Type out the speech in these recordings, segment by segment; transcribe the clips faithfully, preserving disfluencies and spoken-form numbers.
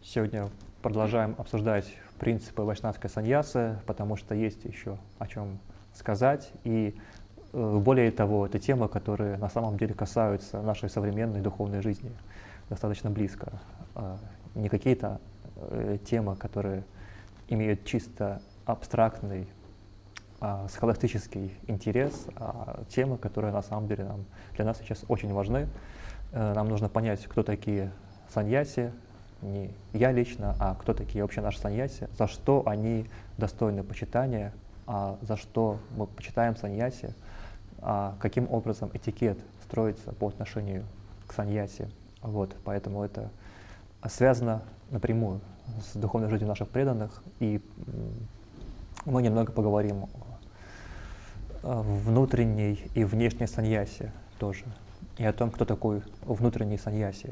Сегодня продолжаем обсуждать принципы вайшнавской саньясы, потому что есть еще о чем сказать. И э, более того, это темы, которые на самом деле касаются нашей современной духовной жизни достаточно близко. Э, не какие-то э, темы, которые имеют чисто абстрактный, э, схоластический интерес, а темы, которые на самом деле нам, для нас сейчас очень важны. Э, нам нужно понять, кто такие саньяси, не я лично, а кто такие вообще наши саньяси, за что они достойны почитания, а за что мы почитаем саньяси, а каким образом этикет строится по отношению к саньяси. Вот, поэтому это связано напрямую с духовной жизнью наших преданных, и мы немного поговорим о внутренней и внешней саньяси тоже, и о том, кто такой внутренний саньяси.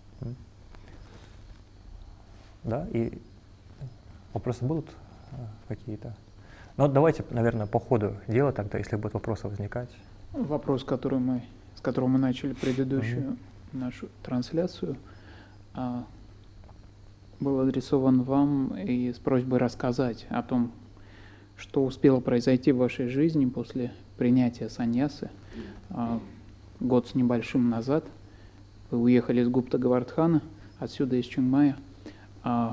Да, и вопросы будут какие-то? Ну, давайте, наверное, по ходу дела тогда, если будут вопросы возникать. Вопрос, который мы, с которого мы начали предыдущую mm-hmm. нашу трансляцию, а, был адресован вам и с просьбой рассказать о том, что успело произойти в вашей жизни после принятия саньясы. А, год с небольшим назад вы уехали из Гупта-Говардхана, отсюда из Чингмая, А,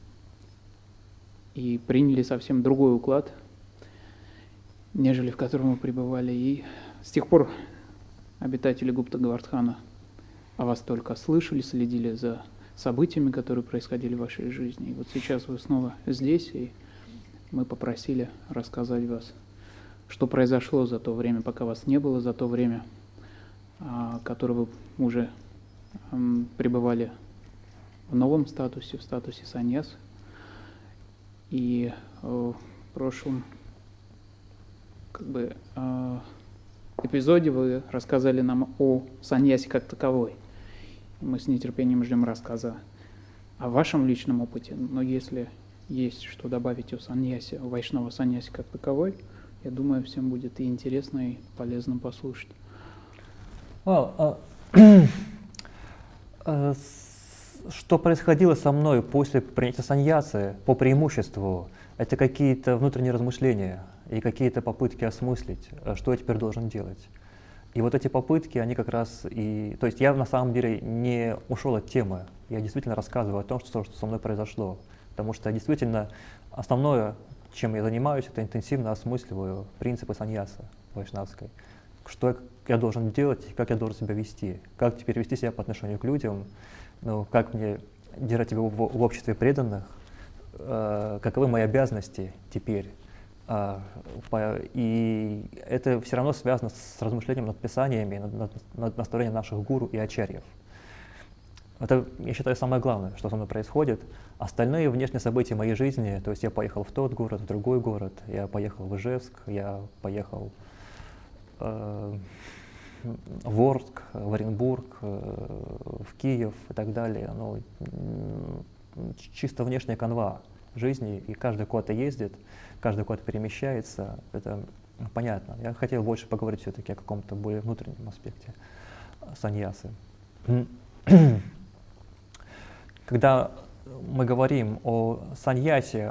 и приняли совсем другой уклад, нежели в котором мы пребывали. И с тех пор обитатели Гупта-Говардхана о вас только слышали, следили за событиями, которые происходили в вашей жизни. И вот сейчас вы снова здесь, и мы попросили рассказать вас, что произошло за то время, пока вас не было, за то время, а, которое вы уже м, пребывали в новом статусе, в статусе саньяс. И э, в прошлом как бы, э, эпизоде вы рассказали нам о саньясе как таковой. Мы с нетерпением ждем рассказа о вашем личном опыте. Но если есть что добавить о саньясе, о вайшнава саньясе как таковой, я думаю, всем будет и интересно, и полезно послушать. Well, uh, uh, Что происходило со мной после принятия саньясы, по преимуществу, это какие-то внутренние размышления и какие-то попытки осмыслить, что я теперь должен делать. И вот эти попытки, они как раз и... То есть я на самом деле не ушел от темы, я действительно рассказываю о том, что, что со мной произошло. Потому что действительно основное, чем я занимаюсь, это интенсивно осмысливаю принципы саньясы вайшнавской. Что я должен делать, как я должен себя вести, как теперь вести себя по отношению к людям, ну, как мне держать его в, в обществе преданных, э, каковы мои обязанности теперь. Э, по, и это все равно связано с размышлением над писаниями, над, над, над наставлением наших гуру и ачарьев. Это, я считаю, самое главное, что со мной происходит. Остальные внешние события моей жизни, то есть я поехал в тот город, в другой город, я поехал в Ижевск, я поехал э, в Орск, в Оренбург, в Киев и так далее. Ну, чисто внешняя канва жизни, и каждый куда-то ездит, каждый куда-то перемещается, это понятно. Я хотел больше поговорить все-таки о каком-то более внутреннем аспекте саньясы. Когда мы говорим о саньясе,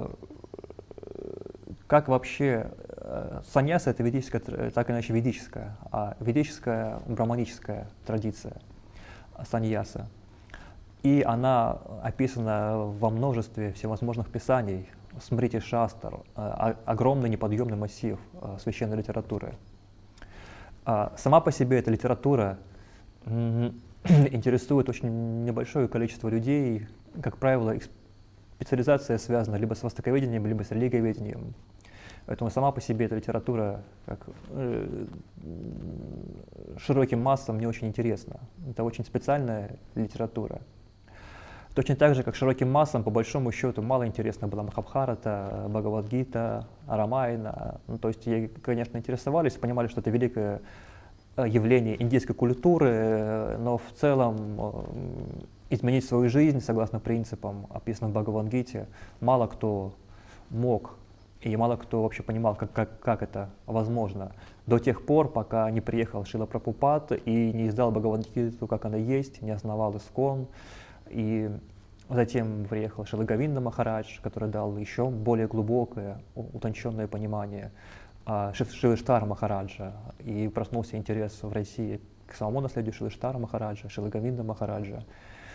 как вообще саньяса — это ведическая, так иначе ведическая, а ведическая браманическая традиция саньяса. И она описана во множестве всевозможных писаний, смрити шастр, огромный неподъемный массив священной литературы. Сама по себе эта литература интересует очень небольшое количество людей. Как правило, их специализация связана либо с востоковедением, либо с религиоведением. Поэтому сама по себе эта литература как, э, широким массам не очень интересна. Это очень специальная литература. Точно так же, как широким массам, по большому счету, мало интересна была Махабхарата, Бхагавад-гита, Рамаяна. Ну, то есть, ей, конечно, интересовались, понимали, что это великое явление индийской культуры, но в целом изменить свою жизнь согласно принципам, описанным в Бхагавад-гите, мало кто мог. И мало кто вообще понимал, как, как, как это возможно, до тех пор, пока не приехал Шрила Прабхупад и не издал Бхагавад-гиту, как она есть, не основал Искон, и Затем приехал Шрила Говинда Махарадж, который дал еще более глубокое, утонченное понимание Шрилы Иштвара Махараджа. И проснулся интерес в России к самому наследию Шрилы Иштвара Махараджа, Шрилы Говинда Махараджа.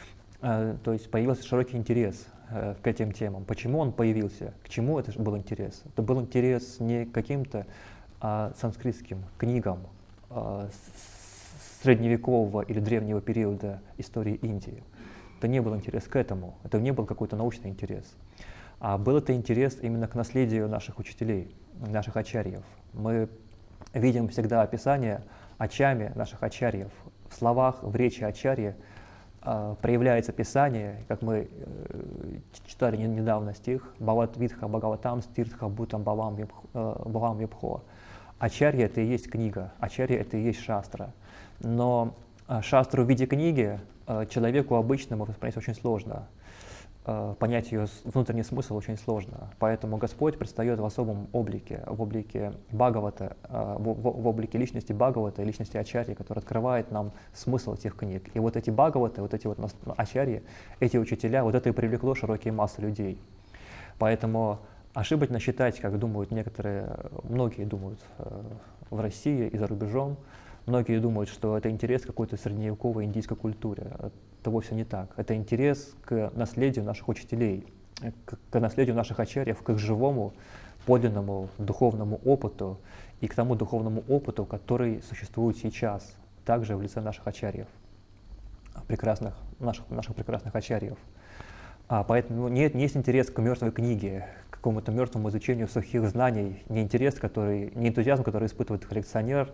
То есть появился широкий интерес к этим темам. Почему он появился? К чему это был интерес? Это был интерес не к каким-то а, санскритским книгам а, средневекового или древнего периода истории Индии. Это не был интерес к этому, это не был какой-то научный интерес. А был это интерес именно к наследию наших учителей, наших ачарьев. Мы видим всегда описание ачами наших ачарьев. В словах, в речи ачарьи Uh, проявляется Писание, как мы uh, читали недавно стих «Бхават-видха Бхагаватам стиртха бутам бхавам вибхо». Ачарья — это и есть книга, ачарья — это и есть шастра. Но uh, шастру в виде книги uh, человеку обычному воспринять очень сложно. Uh, понять ее внутренний смысл очень сложно. Поэтому Господь предстает в особом облике, в облике Бхагавата, uh, в, в, в облике личности Бхагавата и личности ачарьи, который открывает нам смысл этих книг. И вот эти Бхагаваты, вот эти вот ачарьи, эти учителя, вот это и привлекло широкие массы людей. Поэтому ошибочно считать, как думают некоторые, многие думают uh, в России и за рубежом, многие думают, что это интерес к какой-то средневековой индийской культуре. Это вовсе не так. Это интерес к наследию наших учителей, к, к наследию наших ачарьев, к их живому, подлинному духовному опыту и к тому духовному опыту, который существует сейчас, также в лице наших ачарьев, прекрасных, наших, наших прекрасных ачарьев. А, поэтому нет, не есть интерес к мертвой книге, к какому-то мертвому изучению сухих знаний, не интерес, который, не энтузиазм, который испытывает коллекционер,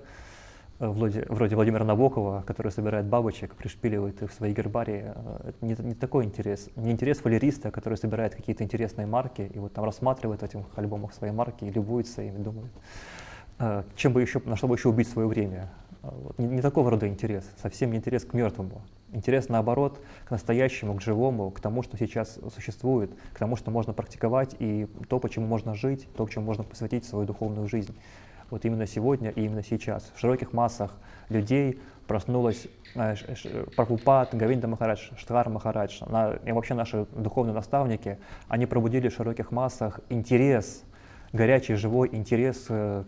Вроде, вроде Владимира Набокова, который собирает бабочек, пришпиливает их в свои гербарии. Это не, не такой интерес. Не интерес фалериста, который собирает какие-то интересные марки и вот там рассматривает в этих альбомах свои марки и любуется ими, думает, чем бы еще, на что бы еще убить свое время. Вот. Не, не такого рода интерес, совсем не интерес к мертвому. Интерес, наоборот, к настоящему, к живому, к тому, что сейчас существует, к тому, что можно практиковать, и то, почему можно жить, то, к чему можно посвятить свою духовную жизнь. Вот именно сегодня и именно сейчас. В широких массах людей проснулась э, Прабхупад, Говинда Махарадж, Иштвар Махарадж, на, и вообще наши духовные наставники, они пробудили в широких массах интерес, горячий, живой интерес э,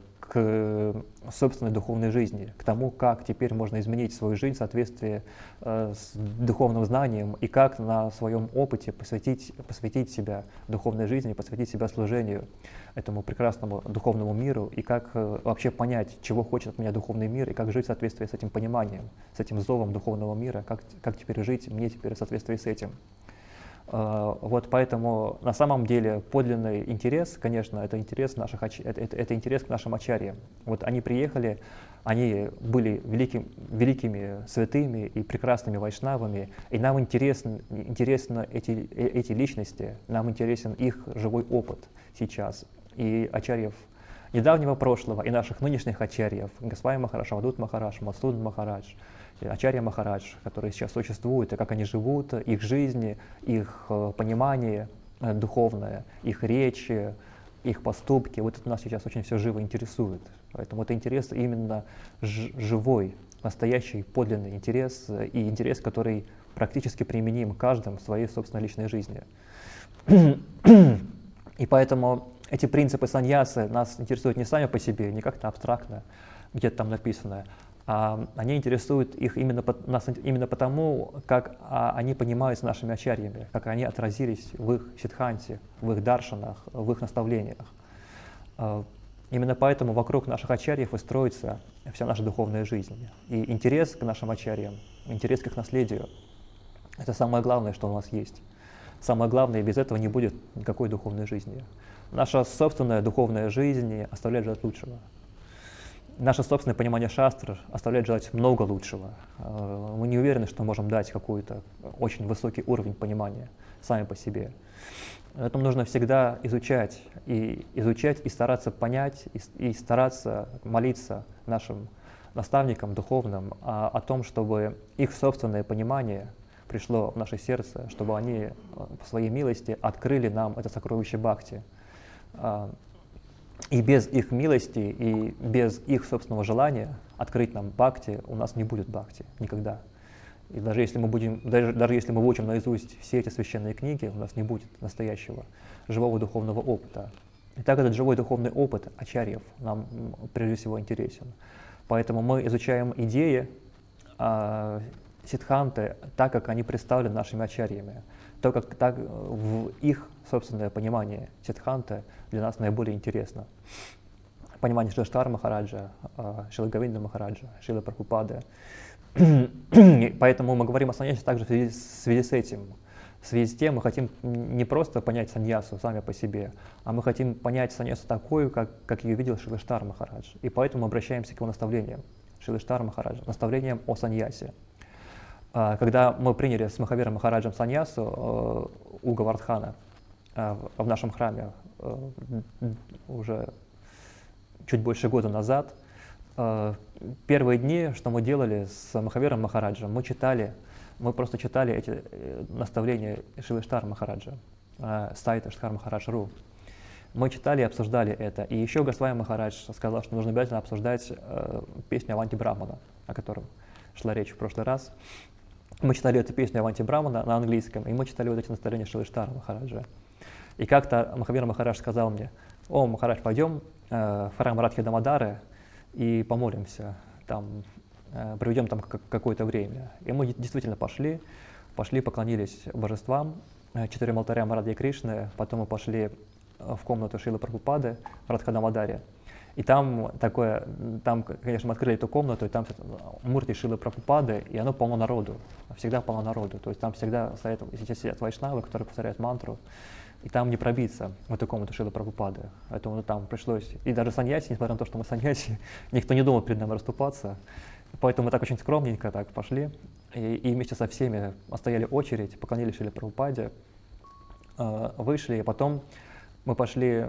к собственной духовной жизни, к тому, как теперь можно изменить свою жизнь в соответствии э, с духовным знанием и как на своем опыте посвятить, посвятить себя духовной жизни, посвятить себя служению этому прекрасному духовному миру и как э, вообще понять, чего хочет от меня духовный мир и как жить в соответствии с этим пониманием, с этим зовом духовного мира, как, как теперь жить мне теперь в соответствии с этим. Uh, вот поэтому на самом деле подлинный интерес, конечно, это интерес, наших, это, это, это интерес к нашим ачарьям. Вот они приехали, они были великим, великими святыми и прекрасными вайшнавами, и нам интересны, интересны эти, эти личности, нам интересен их живой опыт сейчас. И ачарьев недавнего прошлого, и наших нынешних ачарьев, Госвами Махарадж, Авадут Махарадж, Мадсудан Махарадж, Ачарья Махарадж, которые сейчас существуют, и как они живут, их жизни, их э, понимание э, духовное, их речи, их поступки, вот это нас сейчас очень все живо интересует. Поэтому это интерес именно ж- живой, настоящий, подлинный интерес, э, и интерес, который практически применим каждым в своей собственной личной жизни. И поэтому эти принципы саньясы нас интересуют не сами по себе, не как-то абстрактно, где-то там написано, а они интересуют их именно, нас именно потому, как а, они понимаются нашими ачарьями, как они отразились в их сиддханте, в их даршанах, в их наставлениях. А, именно поэтому вокруг наших ачарьев и строится вся наша духовная жизнь. И интерес к нашим ачарьям, интерес к их наследию — это самое главное, что у нас есть. Самое главное, и без этого не будет никакой духовной жизни. Наша собственная духовная жизнь оставляет желать лучшего. Наше собственное понимание шастр оставляет желать много лучшего. Мы не уверены, что можем дать какой-то очень высокий уровень понимания сами по себе. Поэтому нужно всегда изучать, и изучать, и стараться понять, и, и стараться молиться нашим наставникам духовным о, о том, чтобы их собственное понимание пришло в наше сердце, чтобы они по своей милости открыли нам это сокровище бхакти. И без их милости, и без их собственного желания открыть нам бхакти, у нас не будет бхакти никогда. И даже если мы будем, даже, даже если мы выучим наизусть все эти священные книги, у нас не будет настоящего живого духовного опыта. И так этот живой духовный опыт ачарьев нам прежде всего интересен. Поэтому мы изучаем идеи э, сиддханты так, как они представлены нашими ачарьями. То, как так, в их собственное понимание сиддханты для нас наиболее интересно. Понимание Шрилы Штхара Махараджа, Шрилы Говинда Махараджа, Шрилы Прабхупады. Поэтому мы говорим о саньясе также в связи, в связи с этим. В связи с тем мы хотим не просто понять саньясу сами по себе, а мы хотим понять саньясу такой, как, как ее видел Шрила Штхара Махарадж. И поэтому мы обращаемся к его наставлениям, Шрилы Штхара Махараджа, наставлениям о саньясе. Когда мы приняли с Махавиром Махараджем саньясу у Говардхана в нашем храме уже чуть больше года назад, первые дни, что мы делали с Махавиром Махараджем, мы читали, мы просто читали эти наставления Шрилы Штхара Махараджа, с сайта штхар махарадж точка ру. Мы читали и обсуждали это. И еще Госвами Махарадж сказал, что нужно обязательно обсуждать э, песню Аванти Брахмана, о котором шла речь в прошлый раз. Мы читали эту песню Аванти Брахмана на английском, и мы читали вот эти наставления Шрилы Штхара Махараджа. И как-то Махавир Махарадж сказал мне: «О, Махарадж, пойдем э, в храм Радхи Дамодары и помолимся, там, э, проведем там какое-то время». И мы действительно пошли, пошли, поклонились божествам, э, четырем алтарям Радхи Кришны, потом мы пошли в комнату Шрилы Прабхупады в Радха Дамодаре. И там такое, там, конечно, мы открыли эту комнату, и там мурти Шрилы Прабхупады, и оно полно народу, всегда полно народу. То есть там всегда стоят, сидят вайшнавы, которые повторяют мантру, и там не пробиться в эту комнату Шрилы Прабхупады. Поэтому там пришлось, и даже саньяси, несмотря на то, что мы саньяси, никто не думал перед нами расступаться. Поэтому мы так очень скромненько так пошли, и, и вместе со всеми стояли очередь, поклонились Шриле Прабхупаде, э, вышли, и потом мы пошли,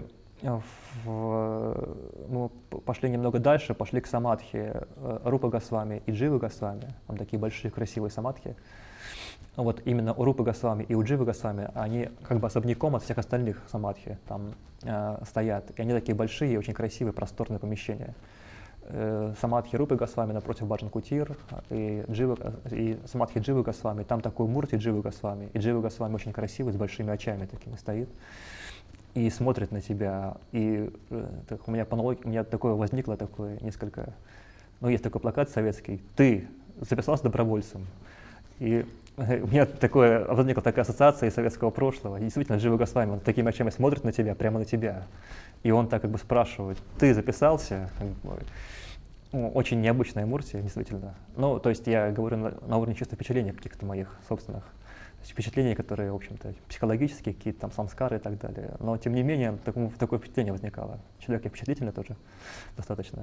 в, мы пошли немного дальше, пошли к самадхи Рупы Госвами и Дживы Госвами. Там такие большие красивые самадхи. Вот именно у Рупы Госвами и у Дживы Госвами, они как бы особняком от всех остальных самадхи там э, стоят. И они такие большие, очень красивые, просторные помещения. Э, самадхи Рупы Госвами напротив Баджан Кутир, и, Дживы, и самадхи Дживы Госвами, там такой мурти Дживы Госвами. И Дживы Госвами очень красивый, с большими очами такими стоит. И смотрит на тебя, и так, у, меня по аналогии, у меня такое возникло, такое несколько, ну есть такой плакат советский: «Ты записался добровольцем». И у меня такое, возникла такая ассоциация из советского прошлого. И действительно, Джива Госвами, он такими очами смотрит на тебя, прямо на тебя. И он так как бы спрашивает: «Ты записался?» Как бы, ну, очень необычная мурти, действительно. Ну, то есть я говорю на, на уровне чисто впечатления каких-то моих собственных впечатления, которые, в общем-то, психологические, какие-то там самскары и так далее. Но, тем не менее, такое, такое впечатление возникало. Человек я впечатлительный тоже достаточно.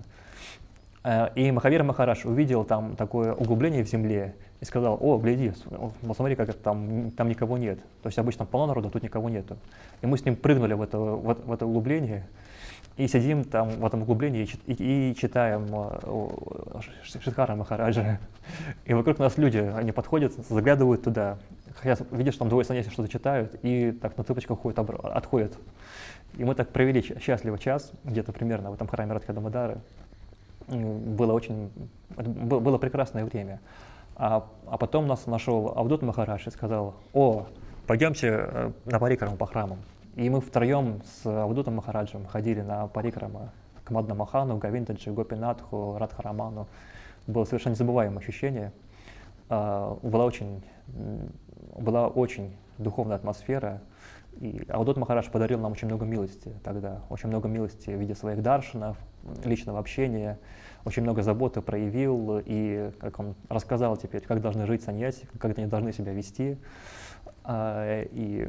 И Махавир Махарадж увидел там такое углубление в земле и сказал: «О, гляди, посмотри, как это там, там никого нет». То есть обычно полно народу, тут никого нету. И мы с ним прыгнули в это, в, в это углубление и сидим там в этом углублении и, и, и читаем Шридхара Махараджа. И вокруг нас люди, они подходят, заглядывают туда. Хотя видишь, там двое саньяси что-то читают и так на цыпочках ходят, отходят. И мы так провели счастливо час, где-то примерно в этом храме Радхи Дамодары. Было очень, было прекрасное время. А, а потом нас нашел Авдут Махарадж и сказал: «О, пойдемте на парикраму по храмам». И мы втроем с Авдутом Махараджем ходили на парикраму к Мадна Махану, Говиндаджи, Гопинатху, Радхараману. Было совершенно незабываемое ощущение. Была очень, была очень духовная атмосфера. И Авдут Махарадж подарил нам очень много милости тогда, очень много милости в виде своих даршанов, личного общения, очень много заботы проявил, и как он рассказал теперь, как должны жить саньяси, как они должны себя вести. И,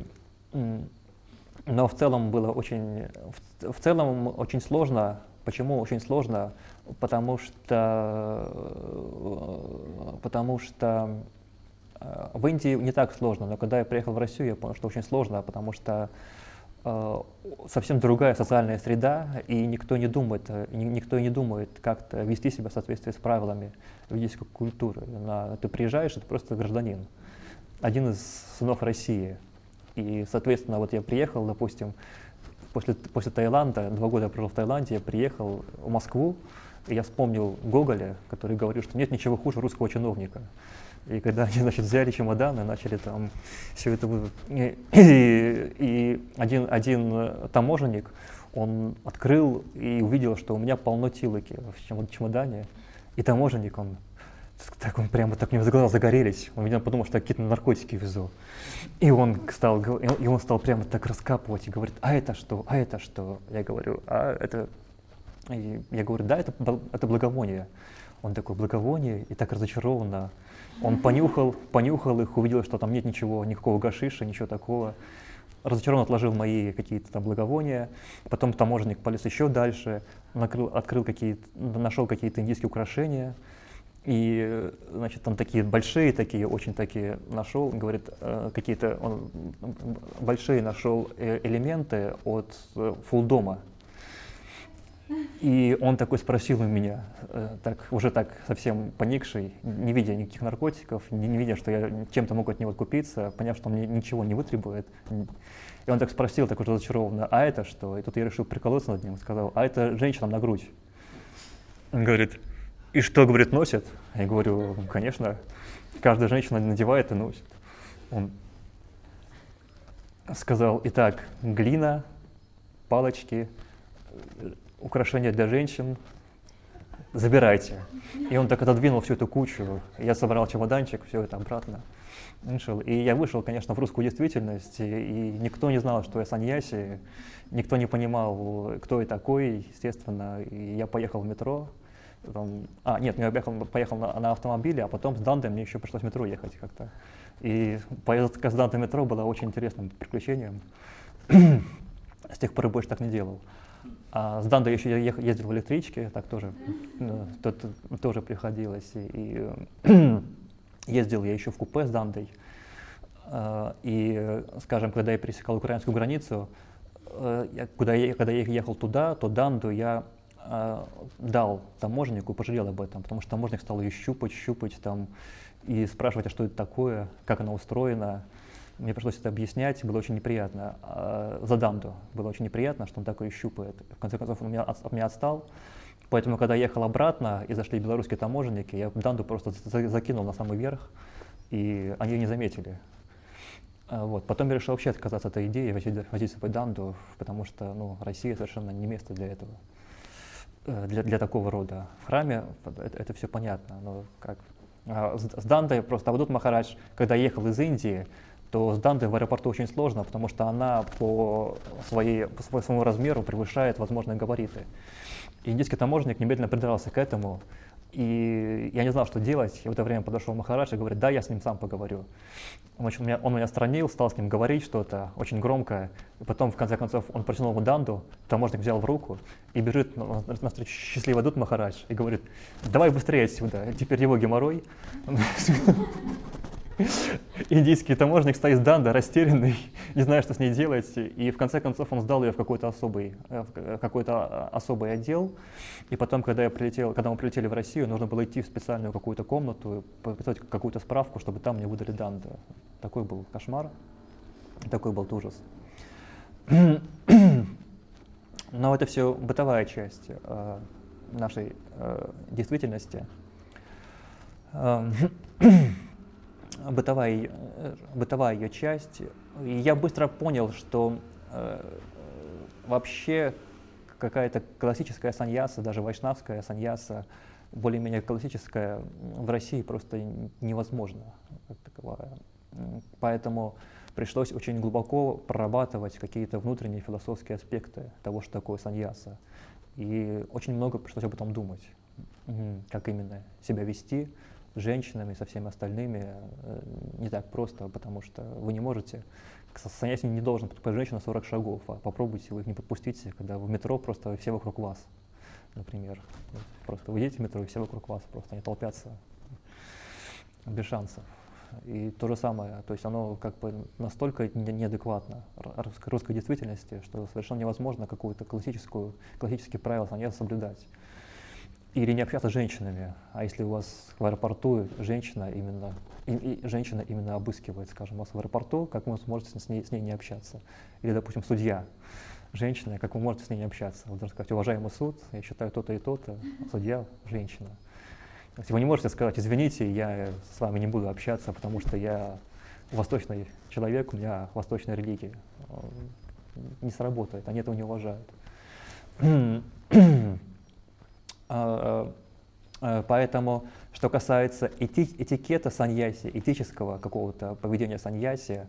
но в целом было очень, в, в целом очень сложно. Почему очень сложно? Потому что, потому что в Индии не так сложно, но когда я приехал в Россию, я понял, что очень сложно, потому что э, совсем другая социальная среда, и никто не думает, никто не думает как-то вести себя в соответствии с правилами ведической культуры. На, ты приезжаешь, ты просто гражданин, один из сынов России. И, соответственно, вот я приехал, допустим, после, после Таиланда, два года я прожил в Таиланде, я приехал в Москву, и я вспомнил Гоголя, который говорил, что нет ничего хуже русского чиновника. И когда они, значит, взяли чемоданы, начали там все это... И, и, и один, один таможенник, он открыл и увидел, что у меня полно тилоки в чемодане. И таможенник, он, так, он прямо так, у него глаза загорелись. Он, видимо, подумал, что я какие-то наркотики везу. И он стал, и он стал прямо так раскапывать и говорит: а это что, а это что? Я говорю: а это... И я говорю: да, это, это благовоние. Он такой: благовоние, и так разочарованно. Он понюхал, понюхал их, увидел, что там нет ничего, никакого гашиша, ничего такого. Разочарованно отложил мои какие-то там благовония. Потом таможенник полез еще дальше, накрыл, открыл какие-то, нашел какие-то индийские украшения. И, значит, там такие большие, такие, очень такие нашел, говорит, э, какие-то, он большие нашел э, элементы от э, фулдома. И он такой спросил у меня, э, так, уже так совсем поникший, не видя никаких наркотиков, не, не видя, что я чем-то мог от него откупиться, поняв, что он мне ничего не вытребует. И он так спросил, так уже разочарованно: а это что? И тут я решил приколоться над ним, сказал: а это женщинам на грудь. Он говорит: и что, говорит, носят? Я говорю: конечно, каждая женщина надевает и носит. Он сказал: итак, глина, палочки, украшения для женщин, забирайте. И он так отодвинул всю эту кучу. Я собрал чемоданчик, все это обратно. Вышел. И я вышел, конечно, в русскую действительность, и никто не знал, что я саньяси, никто не понимал, кто я такой, естественно. И я поехал в метро. Там, а, нет, я поехал, поехал на, на автомобиле, а потом с Дантой мне еще пришлось в метро ехать как-то. И поездка с Дантой в метро была очень интересным приключением. С тех пор больше так не делал. А с Дандой еще я ездил в электричке, так тоже, ну, тут, тоже приходилось. И, и ездил я еще в купе с Дандой. И, скажем, когда я пересекал украинскую границу, я, куда я, когда я ехал туда, то Данду я дал таможеннику, пожалел об этом, потому что таможенник стал ее щупать, щупать там, и спрашивать, а что это такое, как она устроена. Мне пришлось это объяснять, было очень неприятно. А, за Данду было очень неприятно, что он такое щупает. В конце концов, он меня, от, от меня отстал. Поэтому, когда я ехал обратно и зашли белорусские таможенники, я Данду просто за, закинул на самый верх, и они ее не заметили. А, вот. Потом я решил вообще отказаться от этой идеи, возить, возить с собой Данду, потому что ну, Россия совершенно не место для этого, для, для такого рода. В храме это, это все понятно, но как... А, с, с Дандой просто Авадут Махарадж, когда ехал из Индии, то с Дандой в аэропорту очень сложно, потому что она по, своей, по своему размеру превышает возможные габариты. И индийский таможенник немедленно придрался к этому, и я не знал, что делать. И в это время подошел Махарадж и говорит: да, я с ним сам поговорю. Он, он, меня, он меня отстранил, стал с ним говорить что-то очень громко, и потом, в конце концов, он протянул ему Данду, таможенник взял в руку и бежит навстречу счастливый Авадут Махарадж и говорит: давай быстрее отсюда, теперь его геморрой. Индийский таможенник стоит с Дандой, растерянный, не зная, что с ней делать, и в конце концов он сдал ее в какой-то особый, в какой-то особый отдел. И потом, когда, я прилетел, когда мы прилетели в Россию, нужно было идти в специальную какую-то комнату, подписать какую-то справку, чтобы там мне выдали Данду. Такой был кошмар, такой был ужас. Но это все бытовая часть э, нашей э, действительности. Бытовая, бытовая ее часть. И я быстро понял, что э, вообще какая-то классическая саньяса, даже вайшнавская саньяса, более-менее классическая, в России просто невозможна как таковая. Поэтому пришлось очень глубоко прорабатывать какие-то внутренние философские аспекты того, что такое саньяса. И очень много пришлось об этом думать, как именно себя вести с женщинами, со всеми остальными. Не так просто, потому что вы не можете, саньяси не должен подпустить женщину сорок шагов, а попробуйте вы их не подпустите, когда в метро просто все вокруг вас, например. Просто вы едете в метро, и все вокруг вас, просто они толпятся без шансов. И то же самое, то есть оно как бы настолько неадекватно русской действительности, что совершенно невозможно какую-то классическую, классические правила саньяса соблюдать. Или не общаться с женщинами, а если у вас в аэропорту женщина именно, и, и женщина именно обыскивает, скажем, вас в аэропорту, как вы сможете с ней, с ней не общаться? Или, допустим, судья, женщина, как вы можете с ней не общаться? Вы должны сказать: уважаемый суд, я считаю то-то и то-то, судья, женщина. Если вы не можете сказать: извините, я с вами не буду общаться, потому что я восточный человек, у меня восточная религия. Не сработает, они этого не уважают. Поэтому, что касается эти, этикета саньяси, этического какого-то поведения саньяси,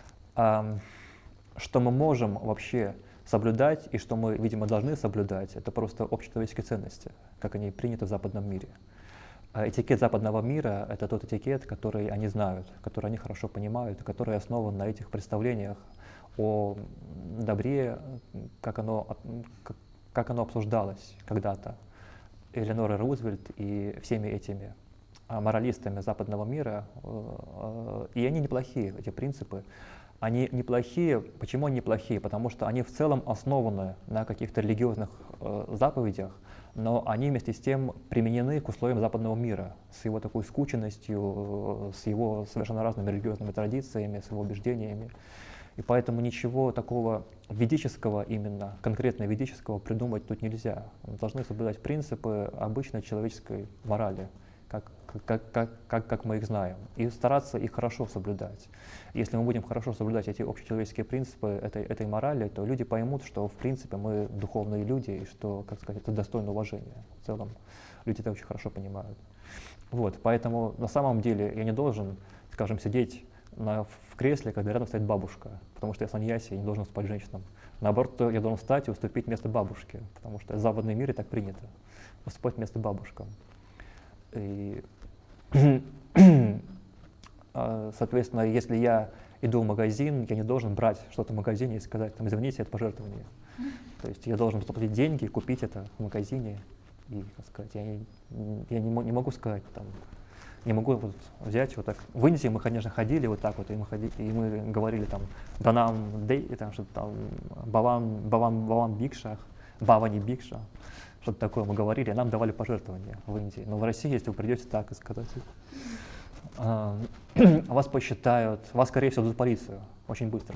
что мы можем вообще соблюдать и что мы, видимо, должны соблюдать, это просто общечеловеческие ценности, как они приняты в западном мире. Этикет западного мира — это тот этикет, который они знают, который они хорошо понимают, который основан на этих представлениях о добре, как оно, как, как оно обсуждалось когда-то Элеонорой Рузвельт и всеми этими моралистами западного мира. И они неплохие, эти принципы. Они неплохие. Почему они неплохие? Потому что они в целом основаны на каких-то религиозных э, заповедях, но они вместе с тем применены к условиям западного мира, с его такой скученностью, с его совершенно разными религиозными традициями, с его убеждениями. И поэтому ничего такого ведического, именно конкретно ведического, придумать тут нельзя. Мы должны соблюдать принципы обычной человеческой морали, как, как, как, как, как мы их знаем, и стараться их хорошо соблюдать. Если мы будем хорошо соблюдать эти общечеловеческие принципы этой, этой морали, то люди поймут, что в принципе мы духовные люди, и что, как сказать, это достойно уважения. В целом люди это очень хорошо понимают. Вот, поэтому на самом деле я не должен, скажем, сидеть на, в кресле, когда рядом стоит бабушка, потому что я саньяси, я не должен спать женщинам. Наоборот, я должен встать и уступить место бабушке, потому что в западном мире так принято, уступать место бабушкам. И, соответственно, если я иду в магазин, я не должен брать что-то в магазине и сказать: там, извините, это пожертвование. То есть я должен заплатить деньги, купить это в магазине. И, как сказать, я, не, я не, не могу сказать, там, не могу вот взять вот так. В Индии мы, конечно, ходили вот так вот, и мы, ходили, и мы говорили там «Данам дей», там что-то там «Баван, баван, баван бикша», «Бавани бикша». Что-то такое мы говорили, а нам давали пожертвования в Индии. Но в России, если вы придете так и сказать, а, вас посчитают, вас, скорее всего, дадут в полицию очень быстро.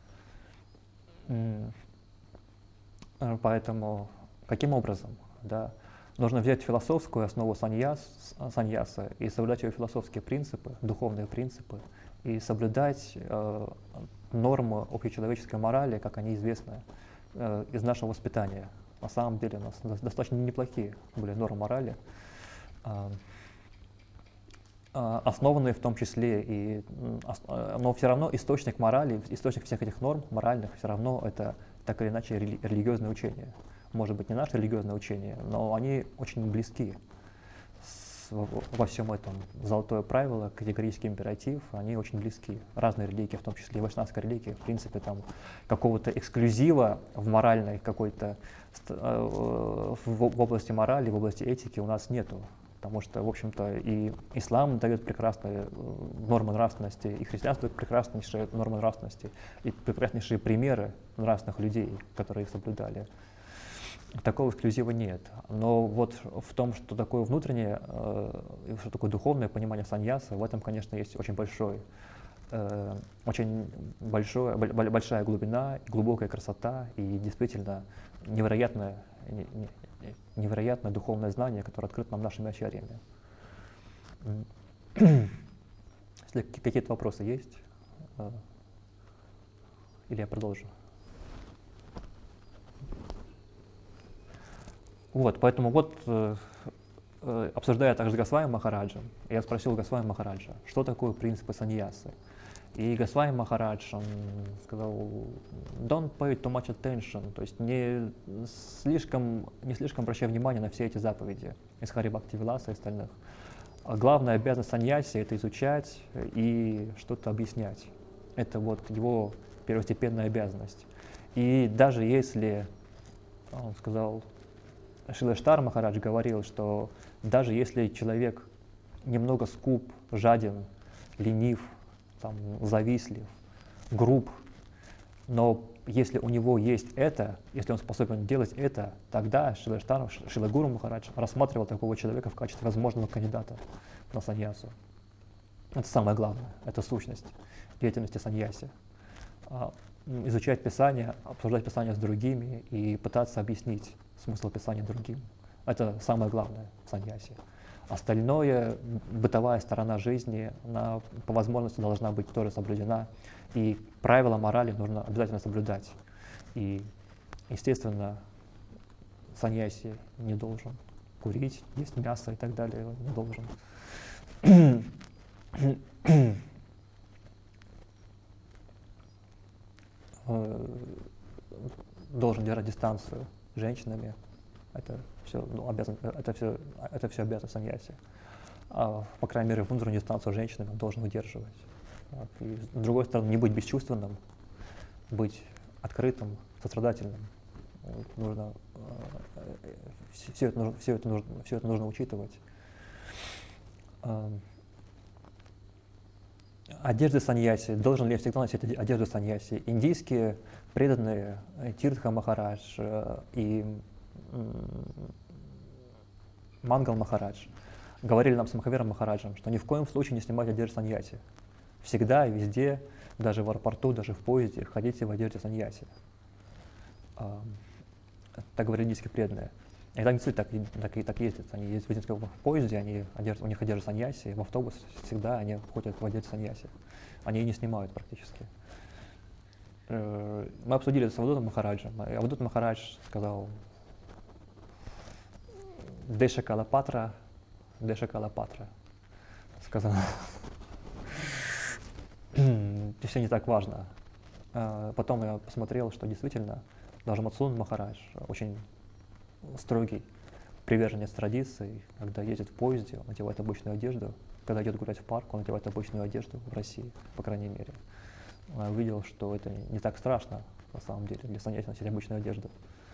Поэтому каким образом? Да, нужно взять философскую основу саньяс, саньяса и соблюдать ее философские принципы, духовные принципы, и соблюдать э, нормы общечеловеческой морали, как они известны э, из нашего воспитания. На самом деле у нас достаточно неплохие были нормы морали, основанные в том числе, и, но все равно источник морали, источник всех этих норм моральных все равно это так или иначе рели, религиозное учение. Может быть, не наше религиозное учение, но они очень близки с, во всем этом. Золотое правило, категорический императив, они очень близки. Разные религии, в том числе и вайшнавская религия, в принципе, там какого-то эксклюзива в моральной какой-то в области морали, в области этики у нас нету, потому что, в общем-то, и ислам дает прекрасные нормы нравственности, и христианство дает прекраснейшие нормы нравственности, и прекраснейшие примеры нравственных людей, которые их соблюдали. Такого эксклюзива нет. Но вот в том, что такое внутреннее, что такое духовное понимание саньяса, в этом, конечно, есть очень большой, очень большое, большая глубина, глубокая красота и действительно невероятное, невероятное духовное знание, которое открыто нам нашими ачарьями. Если какие-то вопросы есть, или я продолжу? Вот, поэтому вот, обсуждая также Госвами Махараджа, я спросил Госвами Махараджа, что такое принципы саньясы. И Госвами Махарадж, он сказал: don't pay too much attention, то есть не слишком, не слишком обращай внимание на все эти заповеди из Хари Бхакти Виласа и остальных. А главная обязанность саньяси — это изучать и что-то объяснять. Это вот его первостепенная обязанность. И даже если, он сказал, Шрила Иштар Махарадж говорил, что даже если человек немного скуп, жаден, ленив, там, завистлив, груб, но если у него есть это, если он способен делать это, тогда Шрила Иштар, Шрила Гуру Махарадж рассматривал такого человека в качестве возможного кандидата на саньясу. Это самое главное, это сущность деятельности саньяси. Изучать Писание, обсуждать Писание с другими и пытаться объяснить смысл Писания другим. Это самое главное в саньясе. Остальное, бытовая сторона жизни, она по возможности должна быть тоже соблюдена. И правила морали нужно обязательно соблюдать. И, естественно, саньяси не должен курить, есть мясо и так далее, не должен. Должен держать дистанцию с женщинами. Это все, ну, обязан, это все, это все обязан саньяси. А, по крайней мере, внутреннюю дистанцию с женщинами он должен выдерживать. Вот. И, с другой стороны, не быть бесчувственным, быть открытым, сострадательным. Вот. Нужно, э, все, это нужно, все, это нужно, все это нужно учитывать. Э, одежды саньяси. Должен ли я всегда носить одежду саньяси? Индийские преданные Тиртха Махарадж э, и Мангал Махарадж говорили нам с Махавером Махараджем, что ни в коем случае не снимать одежду саньяси. Всегда и везде, даже в аэропорту, даже в поезде, ходите в одежде саньяси. А, так говорили индийские преданные. И так действительно так, так, и так ездят. Они ездят в поезде, они одежда, у них одежда саньяси, в автобус всегда они ходят в одежде саньяси. Они ее не снимают практически. Мы обсудили это с Авадутом Махараджем. И Авадут Махарадж сказал: Деша Калапатра, Деша Калапатра. Сказал, это все не так важно. Потом я посмотрел, что действительно даже Мацун Махарадж очень строгий приверженец традиций. Когда ездит в поезде, он надевает обычную одежду. Когда идет гулять в парк, он надевает обычную одежду в России, по крайней мере. Я увидел, что это не так страшно, на самом деле, для саньяси носить обычную одежду.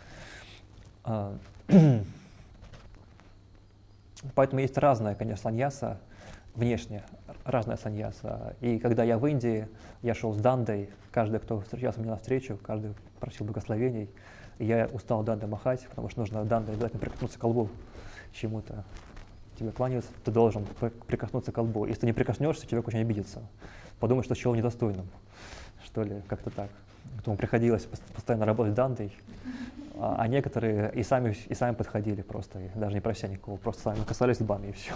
Поэтому есть разная, конечно, саньяса, внешне разная саньяса. И когда я в Индии, я шел с дандой, каждый, кто встречался мне навстречу, каждый просил благословений. И я устал дандой махать, потому что нужно дандой обязательно прикоснуться к колбу чему-то. Тебе кланяются, ты должен прикоснуться к колбу. Если ты не прикоснешься, человек очень обидится. Подумает, что счел недостойным, что ли, как-то так. Поэтому приходилось постоянно работать дандой, а, а некоторые и сами, и сами подходили просто, и даже не прося никого, просто сами касались лбами и все.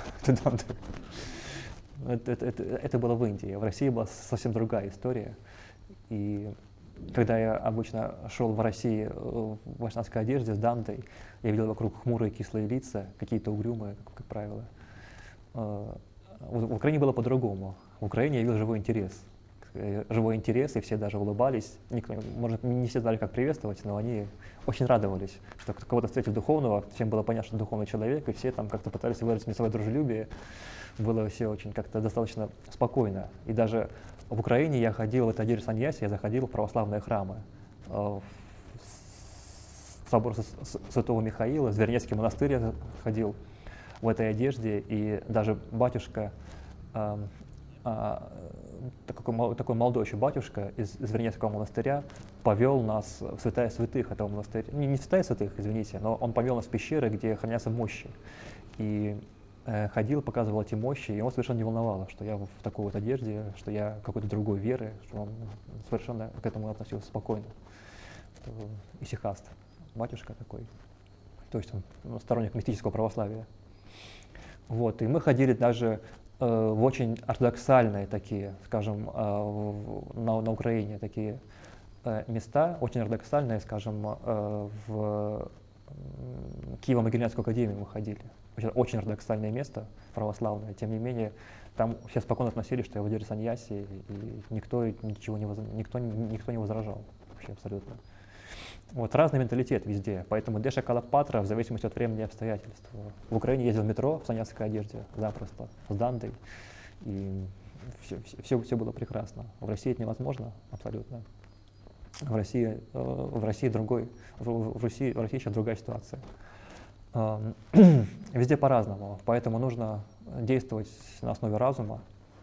Это, это, это, это было в Индии. В России была совсем другая история. И когда я обычно шел в России в вайшнавской одежде с дандой, я видел вокруг хмурые кислые лица, какие-то угрюмые, как, как правило. В Украине было по-другому. В Украине я видел живой интерес. Живой интерес, и все даже улыбались. Никто, может, не все знали, как приветствовать, но они очень радовались, что кого-то встретили духовного, всем было понятно, что духовный человек, и все там как-то пытались выразить мне свое дружелюбие. Было все очень как-то достаточно спокойно. И даже в Украине я ходил в этой одежде саньяси, я заходил в православные храмы. В собор Святого Михаила, в Звернецкий монастырь я ходил в этой одежде, и даже батюшка, э, э, такой, такой молодой еще батюшка из, из Звернецкого монастыря повел нас в святая святых этого монастыря. Не, не святая святых, извините, но он повел нас в пещеры, где хранятся мощи. И э, ходил, показывал эти мощи, и он совершенно не волновало, что я в такой вот одежде, что я какой-то другой веры, что он совершенно к этому относился спокойно. Исихаст, батюшка такой, то есть он сторонник мистического православия. Вот, и мы ходили даже э, в очень ортодоксальные такие, скажем, э, на, на Украине такие э, места, очень ортодоксальные, скажем, э, в Киево-Могилянскую академию мы ходили. Очень, очень ортодоксальное место, православное, тем не менее, там все спокойно относились, что я в одежде саньяси, и никто, ничего не, воз... никто, никто не возражал вообще абсолютно. Вот, разный менталитет везде, поэтому Деша Калапатра в зависимости от времени и обстоятельств. В Украине ездил в метро в саньясской одежде запросто, с дандой, и все, все, все было прекрасно. В России это невозможно абсолютно. В России, в России другой, в, в, России, в России сейчас другая ситуация. Везде по-разному, поэтому нужно действовать на основе разума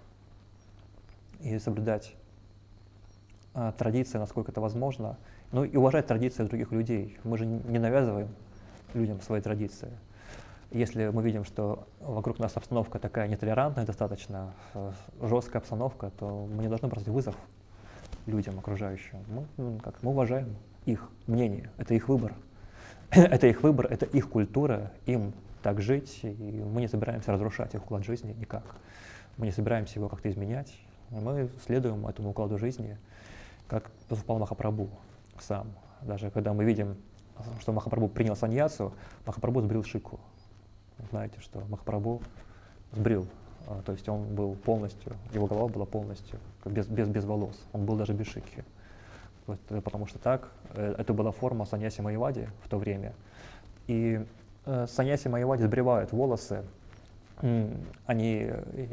и соблюдать традиции, насколько это возможно. Ну и уважать традиции других людей. Мы же не навязываем людям свои традиции. Если мы видим, что вокруг нас обстановка такая нетолерантная, достаточно жесткая обстановка, то мы не должны бросать вызов людям окружающим. Мы, ну, как, мы уважаем их мнение, это их выбор. Это их выбор, это их культура, им так жить, и мы не собираемся разрушать их уклад жизни никак. Мы не собираемся его как-то изменять. Мы следуем этому укладу жизни, как поступал Махапрабху сам. Даже когда мы видим, что Махапрабху принял саньясу, Махапрабху сбрил шикху. Знаете, что Махапрабху сбрил, то есть он был полностью, его голова была полностью без, без, без волос, он был даже без шикхи. Вот, потому что так, это была форма саньяси Майявади в то время. И э, саньяси Майявади сбривают волосы, они,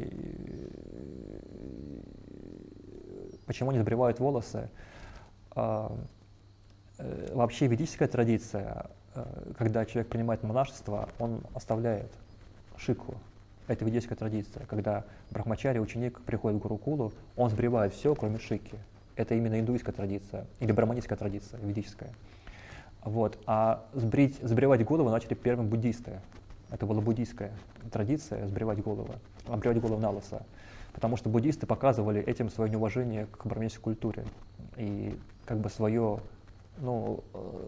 почему они сбривают волосы? А, э, вообще ведическая традиция, э, когда человек принимает монашество, он оставляет шикху. Это ведическая традиция, когда брахмачари, ученик, приходит в Гурукулу, он сбривает все, кроме шикхи. Это именно индуистская традиция или браманистская традиция, ведическая. Вот. А сбрить, сбривать голову начали первым буддисты. Это была буддийская традиция, сбривать голову, обревать голову на лысо. Потому что буддисты показывали этим свое неуважение к браманистской культуре и как бы свое, ну,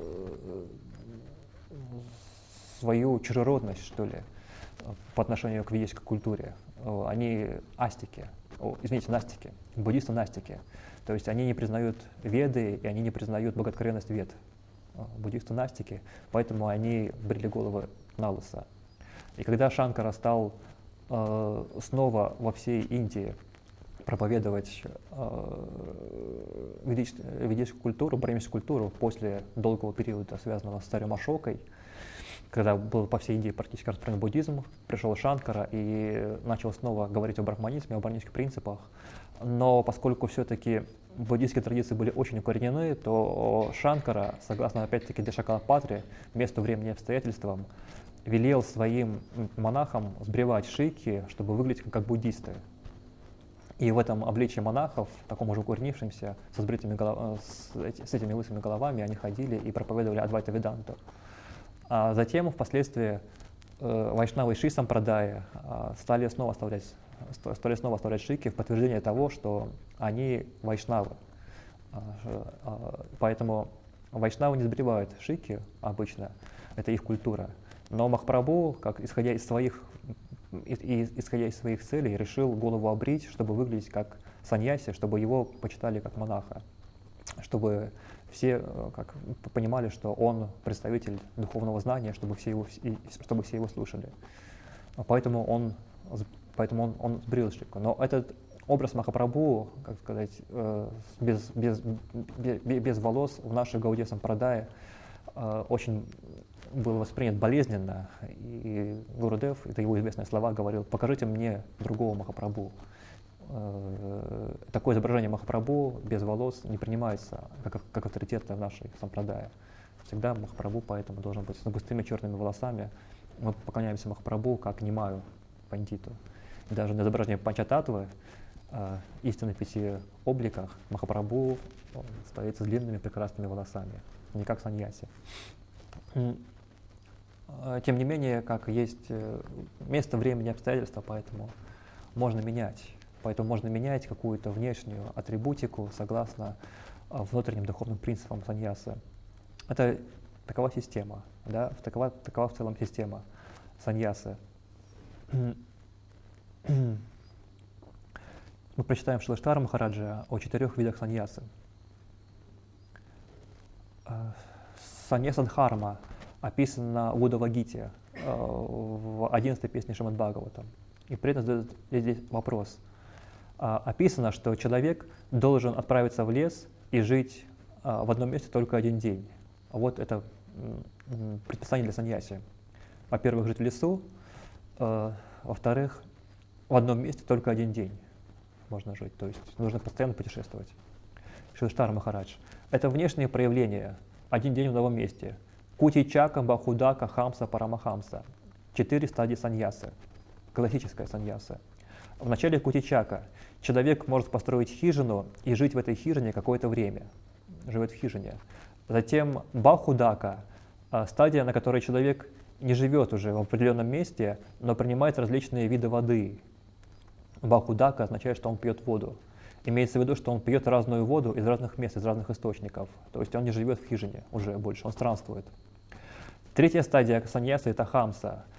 свою чужеродность, что ли, по отношению к ведической культуре. Они астики, о, извините, настики, буддисты настики. То есть они не признают веды, и они не признают богооткровенность вед. Буддисты настики, поэтому они брили головы на лысо. И когда Шанкара стал э, снова во всей Индии проповедовать э, ведическую, ведическую культуру, браманистскую культуру после долгого периода, связанного с царем Ашокой, когда был по всей Индии практически распространен буддизм, пришел Шанкара и начал снова говорить о брахманизме, о браманистских принципах. Но поскольку все-таки буддийские традиции были очень укоренены, то Шанкара, согласно опять-таки Дешакалапатре, месту, времени и обстоятельствам, велел своим монахам сбривать шейки, чтобы выглядеть как буддисты. И в этом обличии монахов, таком уже укоренившемся, со сбритыми голов... с, эти... с этими лысыми головами, они ходили и проповедовали Адвайта Веданту. А затем, впоследствии, э, вайшнавы Шри Сампрадая э, стали снова оставлять, стали снова оставлять шейки в подтверждение того, что они вайшнавы. Э, э, поэтому вайшнавы не сбривают шейки обычно, это их культура. Но Махапрабху, как исходя из своих, и, и, исходя из своих целей, решил голову обрить, чтобы выглядеть как саньяси, чтобы его почитали как монаха, чтобы все как, понимали, что он представитель духовного знания, чтобы все его, чтобы все его слушали. Поэтому он, поэтому он, он сбрил шейку. Но этот образ Махапрабху, как сказать, без, без, без, без волос в нашей Гаудия Сампрадае очень был воспринят болезненно, и Гурудев, это его известные слова, говорил: покажите мне другого Махапрабху. Такое изображение Махапрабху без волос не принимается как, как авторитетное в нашей сампрадае. Всегда Махапрабху поэтому должен быть с густыми черными волосами. Мы поклоняемся Махапрабху как Нимаю Пандиту. И даже на изображении Панчататтвы, э, истинных пяти обликах, Махапрабху стоит с длинными прекрасными волосами, не как саньяси. Тем не менее, как есть место, времени, обстоятельства, поэтому можно менять. Поэтому можно менять какую-то внешнюю атрибутику согласно внутренним духовным принципам саньясы. Это такова система, да? такова, такова в целом система саньясы. Мы прочитаем в Шилаштара Махараджа о четырех видах саньясы. Саньяса Дхарма описано в Удавагите, в одиннадцатой песне Шримад Бхагаватам. И при этом задают здесь вопрос. Описано, что человек должен отправиться в лес и жить в одном месте только один день. Вот это предписание для саньяси. Во-первых, жить в лесу, во-вторых, в одном месте только один день можно жить, то есть нужно постоянно путешествовать. Шилаштара Махарадж. Это внешнее проявление. Один день в новом месте. Кути Чака, Бахудака, Хамса, Парамахамса. Четыре стадии саньясы. Классическая саньяса. В начале Кути Чака человек может построить хижину и жить в этой хижине какое-то время. Живет в хижине. Затем Бахудака, стадия, на которой человек не живет уже в определенном месте, но принимает различные виды воды. Бахудака означает, что он пьет воду. Имеется в виду, что он пьет разную воду из разных мест, из разных источников. То есть он не живет в хижине уже больше, он странствует. Третья стадия саньясы – это хамса.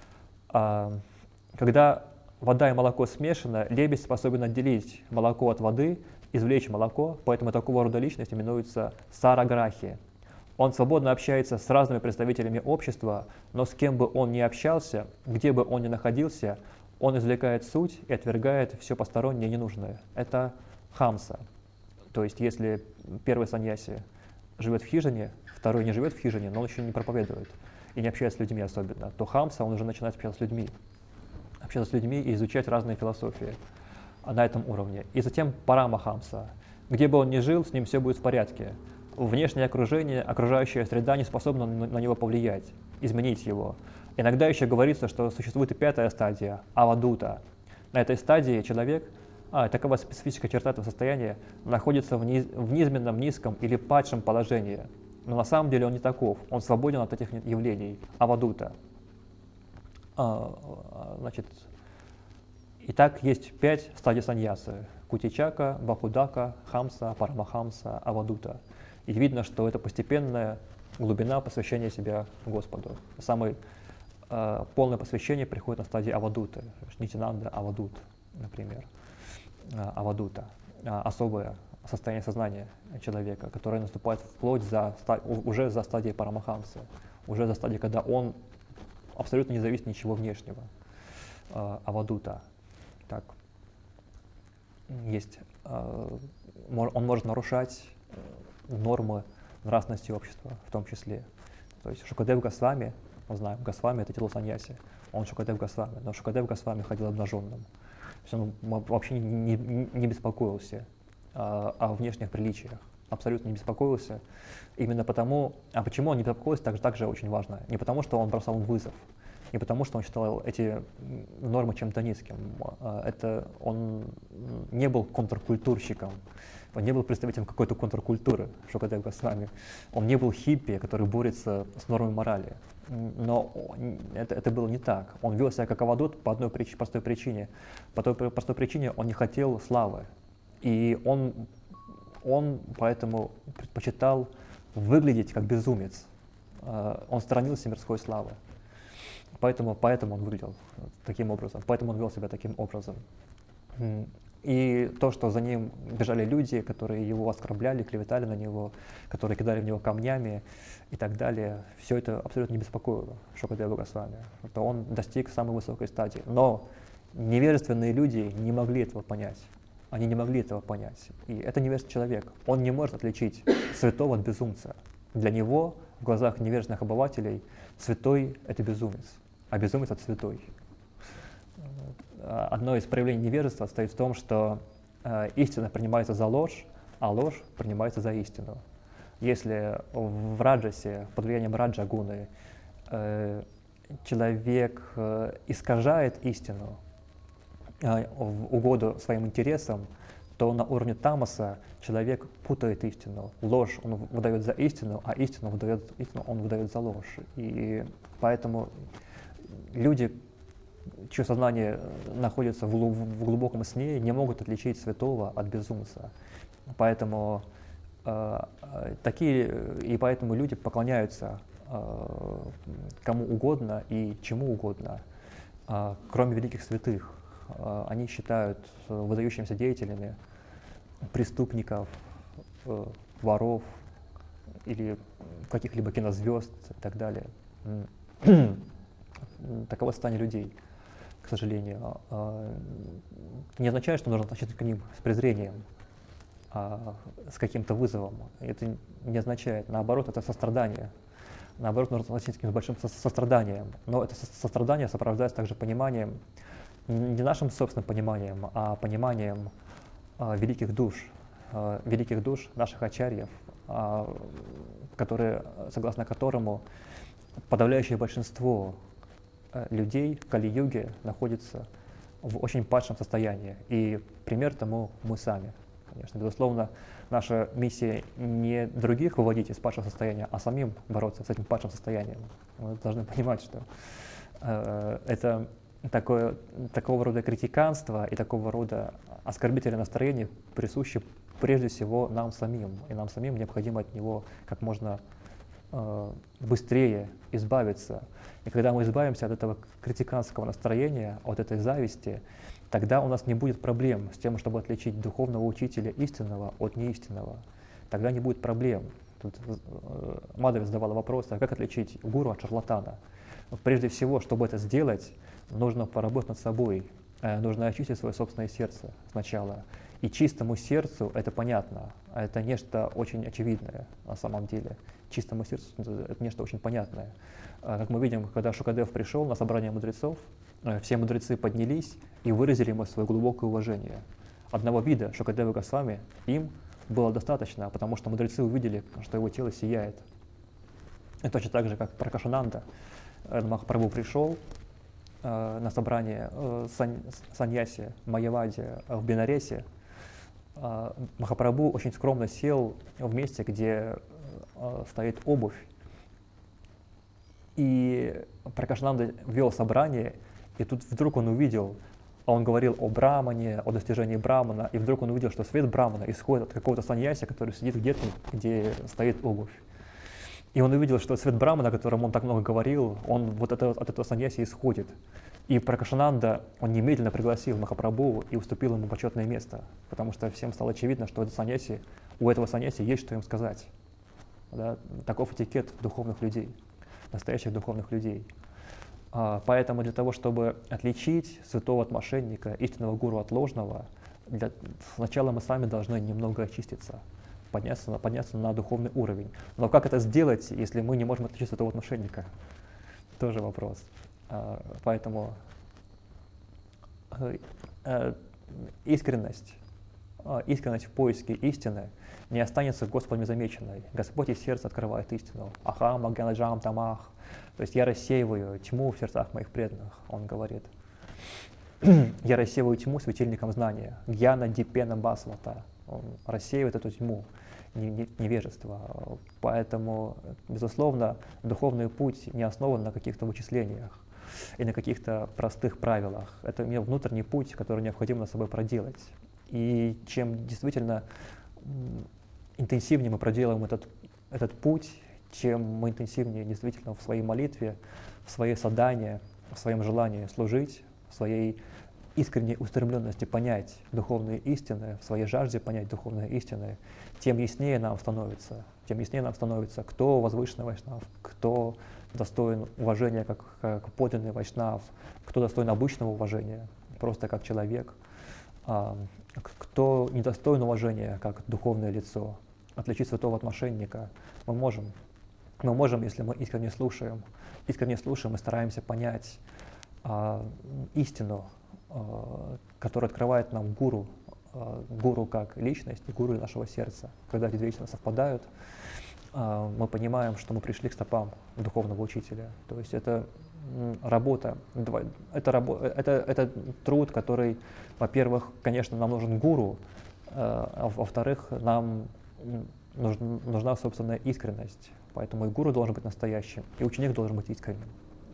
А, когда вода и молоко смешаны, лебедь способен отделить молоко от воды, извлечь молоко, поэтому такого рода личность именуется сараграхи. Он свободно общается с разными представителями общества, но с кем бы он ни общался, где бы он ни находился, он извлекает суть и отвергает все постороннее и ненужное. Это хамса. То есть если первый саньяси живет в хижине, второй не живет в хижине, но он еще не проповедует и не общается с людьми особенно, то хамса, он уже начинает общаться с людьми. Общаться с людьми и изучать разные философии на этом уровне. И затем парамахамса. Где бы он ни жил, с ним все будет в порядке. Внешнее окружение, окружающая среда не способна на него повлиять, изменить его. Иногда еще говорится, что существует и пятая стадия – авадута. На этой стадии человек, а, такова специфическая черта этого состояния, находится в, низ, в низменном, низком или падшем положении. Но на самом деле он не таков, он свободен от этих явлений, авадута. А, значит, итак, есть пять стадий саньясы – кутичака, бахудака, хамса, парамахамса, авадута. И видно, что это постепенная глубина посвящения себя Господу. Самое э, полное посвящение приходит на стадии авадуты, нитинанда, авадут, например, э, авадута, э, особое состояние сознания человека, которое наступает вплоть за, уже за стадией парамахамсы, уже за стадией, когда он абсолютно не зависит от ничего внешнего, э, авадута. Так. Есть, э, он может нарушать нормы нравственности общества в том числе. То есть Шукадев Госвами, мы знаем, Госвами — это титул саньяси, он Шукадев Госвами, но Шукадев Госвами ходил обнаженным. То есть он вообще не, не, не беспокоился а, о внешних приличиях, абсолютно не беспокоился. Именно потому, а почему он не беспокоился, также, также очень важно. Не потому, что он бросал им вызов, не потому, что он считал эти нормы чем-то низким. Это он не был контркультурщиком, он не был представителем какой-то контркультуры, Шукадев Госвами. Он не был хиппи, который борется с нормой морали. Но это, это было не так. Он вел себя как авадут по одной прич, простой причине. По той простой причине он не хотел славы. И он, он поэтому предпочитал выглядеть как безумец. Он сторонился мирской славы. Поэтому, поэтому он выглядел таким образом, поэтому он вел себя таким образом. И то, что за ним бежали люди, которые его оскорбляли, клеветали на него, которые кидали в него камнями и так далее, все это абсолютно не беспокоило Шукадева Госвами. Это он достиг самой высокой стадии. Но невежественные люди не могли этого понять. Они не могли этого понять. И это невежественный человек. Он не может отличить святого от безумца. Для него, в глазах невежественных обывателей, святой — это безумец, а безумец — это святой. Одно из проявлений невежества состоит в том, что э, истина принимается за ложь, а ложь принимается за истину. Если в раджасе, под влиянием раджа-гуны, э, человек э, искажает истину э, в угоду своим интересам, то на уровне тамаса человек путает истину. Ложь он выдает за истину, а истину, выдает, истину он выдает за ложь. И поэтому люди, чье сознание находится в, в глубоком сне, не могут отличить святого от безумца. Поэтому э, такие, и поэтому люди поклоняются э, кому угодно и чему угодно, э, кроме великих святых. Э, они считают выдающимися деятелями преступников, э, воров или каких-либо кинозвезд и так далее. Таково состояние людей, к сожалению. Это не означает, что нужно относиться к ним с презрением, а с каким-то вызовом. Это не означает. Наоборот, это сострадание. Наоборот, нужно относиться к ним с большим состраданием. Но это сострадание сопровождается также пониманием, не нашим собственным пониманием, а пониманием а, великих душ, а, великих душ наших ачарьев, а, которые, согласно которому подавляющее большинство людей в Кали-юге находится в очень падшем состоянии. И пример тому мы сами. Конечно, безусловно, наша миссия не других выводить из падшего состояния, а самим бороться с этим падшим состоянием. Мы должны понимать, что э, это такое, такого рода критиканство и такого рода оскорбительное настроение присуще прежде всего нам самим. И нам самим необходимо от него как можно э, быстрее избавиться. И когда мы избавимся от этого критиканского настроения, от этой зависти, тогда у нас не будет проблем с тем, чтобы отличить духовного учителя истинного от неистинного. Тогда не будет проблем. Тут э, Мадхави задавала вопрос, а как отличить гуру от шарлатана? Прежде всего, чтобы это сделать, нужно поработать над собой, э, нужно очистить свое собственное сердце сначала. И чистому сердцу это понятно, это нечто очень очевидное на самом деле. Чистому сердцу это нечто очень понятное. Э, как мы видим, когда Шукадев пришел на собрание мудрецов, э, все мудрецы поднялись и выразили ему свое глубокое уважение. Одного вида Шукадева Госвами им было достаточно, потому что мудрецы увидели, что его тело сияет. И точно так же, как Пракашананда, Махапрабху пришел э, на собрание э, сан, саньяси Майявади в Бенаресе. Э, Махапрабху очень скромно сел в месте, где э, стоит обувь. И Пракашананда вел собрание, и тут вдруг он увидел, а он говорил о брамане, о достижении брамана, и вдруг он увидел, что свет брамана исходит от какого-то саньяси, который сидит где-то, где стоит обувь. И он увидел, что свет брамана, о котором он так много говорил, он вот это, от этого саньяси исходит. И Пракашананда, он немедленно пригласил Махапрабху и уступил ему почетное место, потому что всем стало очевидно, что этот саньяси, у этого саньяси есть что им сказать. Да? Таков этикет духовных людей, настоящих духовных людей. А, поэтому для того, чтобы отличить святого от мошенника, истинного гуру от ложного, для, сначала мы сами должны немного очиститься. Подняться, подняться на духовный уровень. Но как это сделать, если мы не можем отличить святого от мошенника? Тоже вопрос. А, поэтому а, искренность, а, искренность в поиске истины не останется Господом незамеченной. Господь из сердца открывает истину. Ахам агьянаджам тамах. То есть я рассеиваю тьму в сердцах моих преданных, он говорит. Я рассеиваю тьму светильником знания. Гьяна дипена басвата. Он рассеивает эту тьму невежества. Поэтому, безусловно, духовный путь не основан на каких-то вычислениях и на каких-то простых правилах. Это внутренний путь, который необходимо над собой проделать. И чем действительно интенсивнее мы проделаем этот, этот путь, чем мы интенсивнее действительно в своей молитве, в своей садхане, в своем желании служить, в своей искренней устремленности понять духовные истины, в своей жажде понять духовные истины, тем яснее нам становится, тем яснее нам становится, кто возвышенный вайшнав, кто достоин уважения как, как подлинный вайшнав, кто достоин обычного уважения, просто как человек, а, кто недостоин уважения как духовное лицо. Отличить святого от мошенника мы можем. Мы можем, если мы искренне слушаем, искренне слушаем и стараемся понять а, истину, а, которую открывает нам гуру, а, гуру как личность и гуру нашего сердца. Когда эти две истины совпадают, а, мы понимаем, что мы пришли к стопам духовного учителя. То есть это работа, это, рабо, это, это труд, который, во-первых, конечно, нам нужен гуру, а во-вторых, нам нужна, нужна собственная искренность. Поэтому и гуру должен быть настоящим, и ученик должен быть искренним.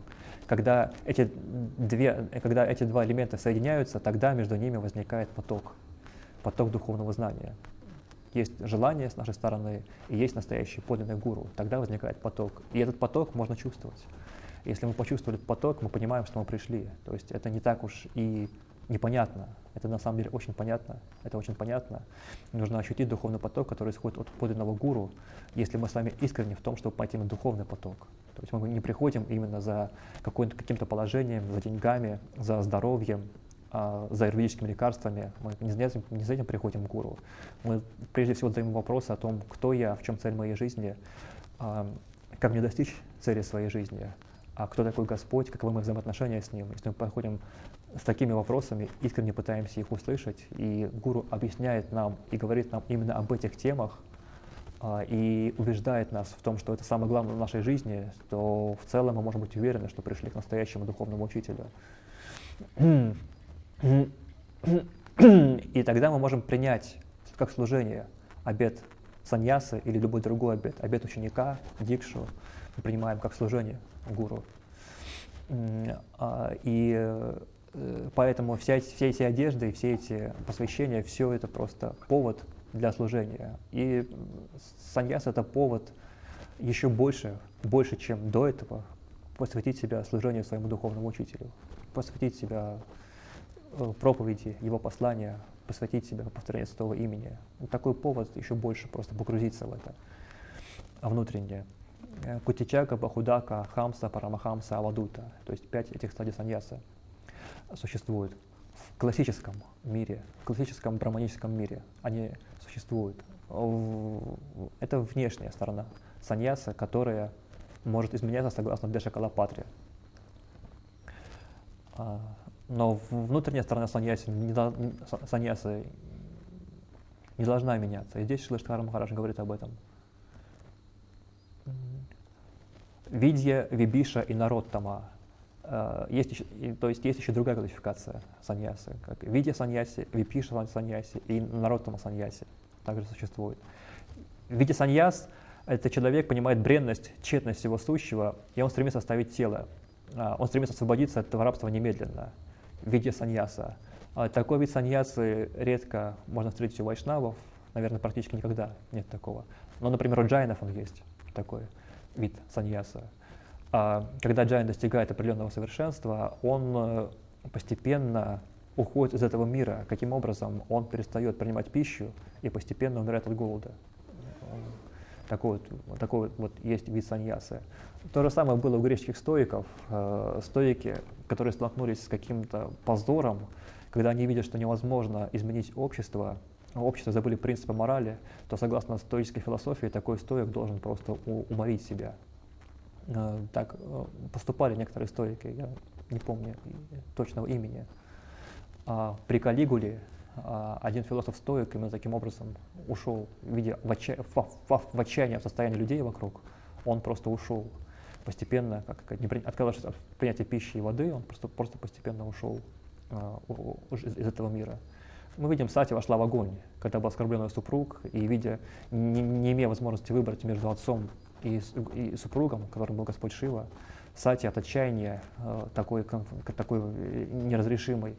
Когда эти, две, когда эти два элемента соединяются, тогда между ними возникает поток, поток духовного знания. Есть желание с нашей стороны, и есть настоящий подлинный гуру. Тогда возникает поток. И этот поток можно чувствовать. Если мы почувствовали поток, мы понимаем, что мы пришли. То есть это не так уж и непонятно. Это на самом деле очень понятно. Это очень понятно. Нужно ощутить духовный поток, который исходит от подлинного гуру, если мы с вами искренне в том, чтобы пойти на духовный поток. То есть мы не приходим именно за каким-то положением, за деньгами, за здоровьем, а, за юридическими лекарствами. Мы не за, этим, не за этим приходим к гуру. Мы прежде всего задаем вопросы о том, кто я, в чем цель моей жизни, а, как мне достичь цели своей жизни, а кто такой Господь, каковы мои взаимоотношения с Ним. Если мы подходим с такими вопросами, искренне пытаемся их услышать, и гуру объясняет нам и говорит нам именно об этих темах, а, и убеждает нас в том, что это самое главное в нашей жизни, то в целом мы можем быть уверены, что пришли к настоящему духовному учителю. И тогда мы можем принять как служение обет саньясы или любой другой обет, обет ученика, дикшу, мы принимаем как служение гуру. И поэтому вся, все эти одежды, все эти посвящения, все это просто повод для служения. И саньяса — это повод еще больше, больше, чем до этого, посвятить себя служению своему духовному учителю, посвятить себя проповеди, его послания, посвятить себя повторению святого имени. Такой повод еще больше просто погрузиться в это внутреннее. Кутичака, Бахудака, Хамса, Парамахамса, Авадута. То есть пять этих стадий саньяса существуют в классическом мире, в классическом браманическом мире. Они существуют. Это внешняя сторона саньяса, которая может изменяться согласно Дешакалапатре. Но внутренняя сторона саньяси не, саньяса не должна меняться. И здесь Шрила Махарадж говорит об этом. Видья, Вибиша и Нароттама. Есть еще, то есть есть еще другая классификация саньясы, как Видья саньяси, Випиша саньяси и Нароттама саньяси также существует. Видья саньяс — это человек понимает бренность, тщетность всего сущего, и он стремится оставить тело. Он стремится освободиться от этого рабства немедленно. Видья саньяса. Такой вид саньясы редко можно встретить у вайшнавов, наверное, практически никогда нет такого. Но, например, у джайнов он есть такой вид саньяса. Когда джайн достигает определенного совершенства, он постепенно уходит из этого мира. Каким образом? Он перестает принимать пищу и постепенно умирает от голода. Такой вот, такой вот есть вид саньясы. То же самое было у греческих стоиков. Стоики, которые столкнулись с каким-то позором, когда они видят, что невозможно изменить общество, общество забыли принципы морали, то согласно стоической философии такой стоик должен просто уморить себя. Так поступали некоторые стоики, я не помню точного имени. При Калигуле один философ-стоик именно таким образом ушел, видя в, отча... в, в, в отчаянии состояние людей вокруг, он просто ушел постепенно, как, не при... отказавшись от принятия пищи и воды, он просто, просто постепенно ушел а, у, у, из, из этого мира. Мы видим, Сати вошла в огонь, когда был оскорблен ее супруг, и видя, не, не имея возможности выбрать между отцом и, и супругом, которым был Господь Шива, Сати от отчаяния а, такой, такой неразрешимой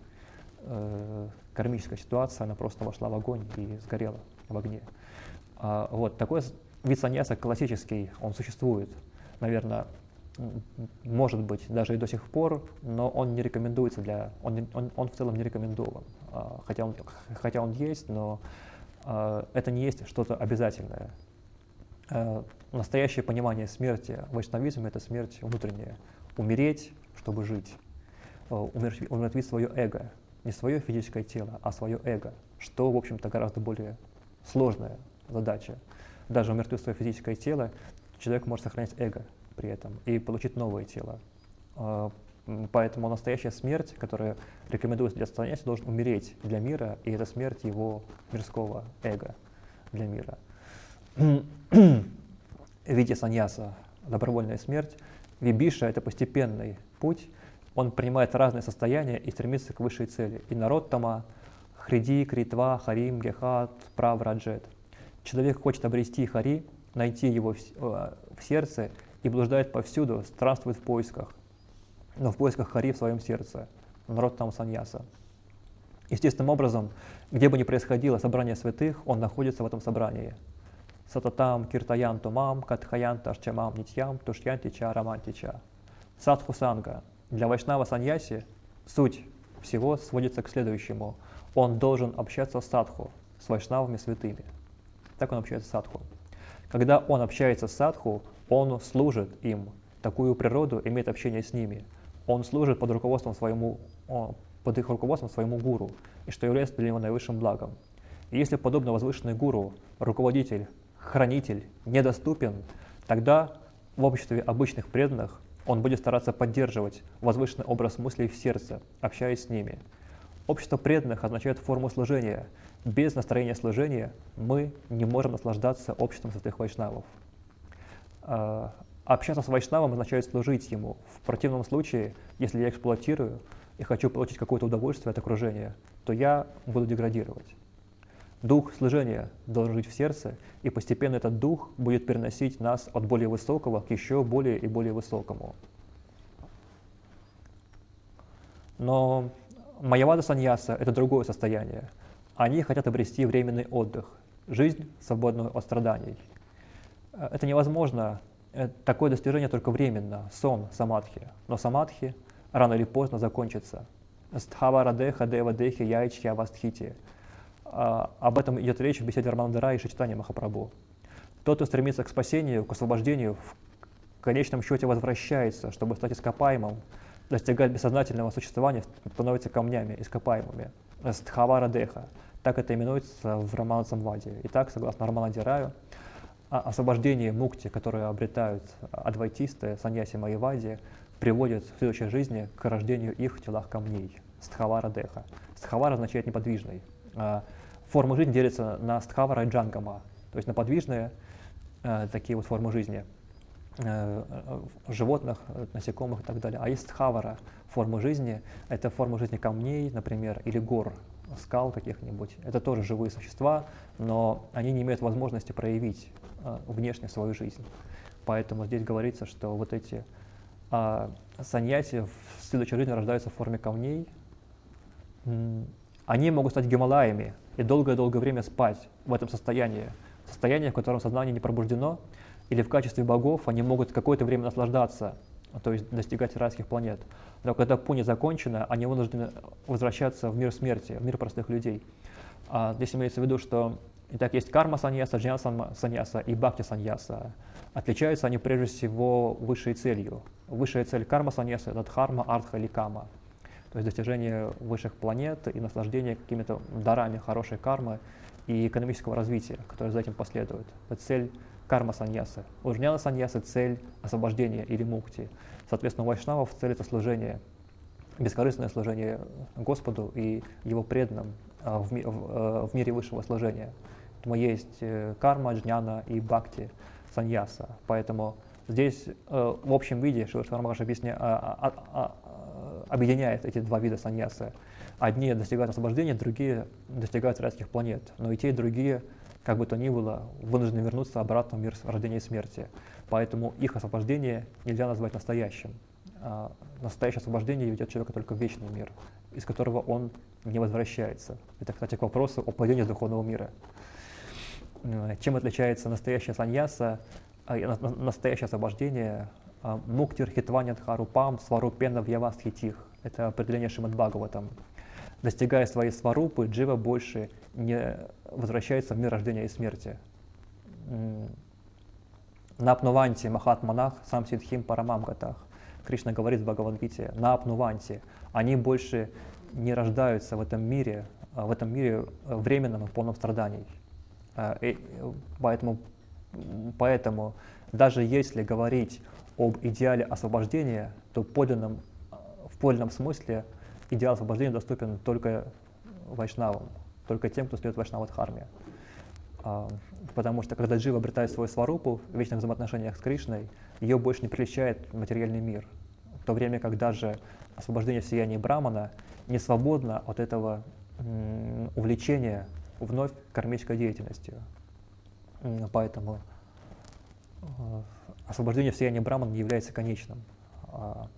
кармическая ситуация, она просто вошла в огонь и сгорела в огне. А, вот такой вид саньяса классический, он существует, наверное, может быть даже и до сих пор, но он не рекомендуется для, он, он, он в целом не рекомендован, а, хотя он, хотя он есть, но а, это не есть что-то обязательное. А, настоящее понимание смерти в вайшнавизме — это смерть внутренняя, умереть, чтобы жить, умертвить свое эго. Не свое физическое тело, а свое эго, что, в общем-то, гораздо более сложная задача. Даже умертвив свое физическое тело, человек может сохранять эго при этом и получить новое тело. Поэтому настоящая смерть, которая рекомендуется для саньяси, должен умереть для мира, и это смерть его мирского эго для мира. Видья саньяса, добровольная смерть. Вибиша — это постепенный путь. Он принимает разные состояния и стремится к высшей цели. И Нароттама, Хриди, Критва, Харим, Гехат, Прав, Раджет. Человек хочет обрести Хари, найти его в, э, в сердце и блуждает повсюду, странствует в поисках. Но в поисках Хари в своем сердце. Нароттама саньяса. Естественным образом, где бы ни происходило собрание святых, он находится в этом собрании. Сататам, Киртаянту мам, Катхаянта Ашчамам Нитьям, Тушьянтича, Рамантича. Садху санга. Для вайшнава саньяси суть всего сводится к следующему. Он должен общаться с садху, с вайшнавами святыми. Так он общается с садху. Когда он общается с садху, он служит им. Такую природу имеет общение с ними. Он служит под руководством своему, под их руководством своему гуру, и что является для него наивысшим благом. И если подобно возвышенный гуру, руководитель, хранитель недоступен, тогда в обществе обычных преданных он будет стараться поддерживать возвышенный образ мыслей в сердце, общаясь с ними. Общество преданных означает форму служения. Без настроения служения мы не можем наслаждаться обществом святых вайшнавов. А, общаться с вайшнавом означает служить ему. В противном случае, если я эксплуатирую и хочу получить какое-то удовольствие от окружения, то я буду деградировать. Дух служения должен жить в сердце, и постепенно этот дух будет переносить нас от более высокого к еще более и более высокому. Но майявада саньяса — это другое состояние. Они хотят обрести временный отдых, жизнь, свободную от страданий. Это невозможно э, такое достижение только временно, сон, самадхи. Но самадхи рано или поздно закончится. Стхаварадеха дева-дехи яичья вастхити. Об этом идет речь в беседе Раманандара и Шичтани Махапрабху. Тот, кто стремится к спасению, к освобождению, в конечном счете возвращается, чтобы стать ископаемым, достигать бессознательного существования, становится камнями, ископаемыми. Стхаварадеха. Так это именуется в Рамана-самваде. Итак, согласно Раманандираю, освобождение мукти, которое обретают адвайтисты, саньяси Майявади, приводит в следующей жизни к рождению их в телах камней. Стхаварадеха. Стхавара означает неподвижный. Формы жизни делятся на стхавара и джангама, то есть на подвижные такие вот формы жизни животных, насекомых и так далее. А есть стхавара формы жизни, это формы жизни камней, например, или гор, скал каких-нибудь. Это тоже живые существа, но они не имеют возможности проявить внешне свою жизнь. Поэтому здесь говорится, что вот эти а, саньяси в следующей жизни рождаются в форме камней. Они могут стать гималаями и долгое-долгое время спать в этом состоянии, состоянии, в котором сознание не пробуждено, или в качестве богов они могут какое-то время наслаждаться, то есть достигать райских планет. Но когда пуня закончена, они вынуждены возвращаться в мир смерти, в мир простых людей. А здесь имеется в виду, что итак, есть карма саньяса, джняна саньяса и бхакти саньяса. Отличаются они прежде всего высшей целью. Высшая цель карма саньяса — это дхарма, артха или кама. То есть достижение высших планет и наслаждение какими-то дарами хорошей кармы и экономического развития, которое за этим последует. Это цель карма саньясы. У джняна саньясы цель освобождения или мукти. Соответственно, у вайшнавов цель — это служение, бескорыстное служение Господу и Его преданным в, ми, в, в мире высшего служения. Поэтому есть карма, джняна и бхакти саньяса. Поэтому здесь в общем виде Шрила Шримад Махарадж объясняет, объединяет эти два вида саньясы. Одни достигают освобождения, другие достигают райских планет. Но и те, и другие, как бы то ни было, вынуждены вернуться обратно в мир рождения и смерти. Поэтому их освобождение нельзя назвать настоящим. А настоящее освобождение ведет человека только в вечный мир, из которого он не возвращается. Это, кстати, к вопросу о падении духовного мира. Чем отличается настоящая саньяса, настоящее освобождение? Муктир хитваня дхарупам сварупена вьявастхитих. Это определение Шримад Бхагаватам. Достигая своей сварупы, джива больше не возвращается в мир рождения и смерти. Напнуванти махатманах сам сидхим парамам гатах. Кришна говорит в Бхагавад-гите: напнуванти. Они больше не рождаются в этом мире, в этом мире временном и полном страданий. И поэтому, поэтому даже если говорить об идеале освобождения, то подлинном, в подлинном смысле идеал освобождения доступен только вайшнавам, только тем, кто следует вайшнава-дхарме. Потому что когда джива обретает свою сварупу в вечных взаимоотношениях с Кришной, ее больше не прельщает материальный мир, в то время как даже освобождение в сиянии Брамана не свободно от этого м, увлечения вновь кармической деятельностью. Поэтому э, освобождение в сиянии Брамана не является конечным. А,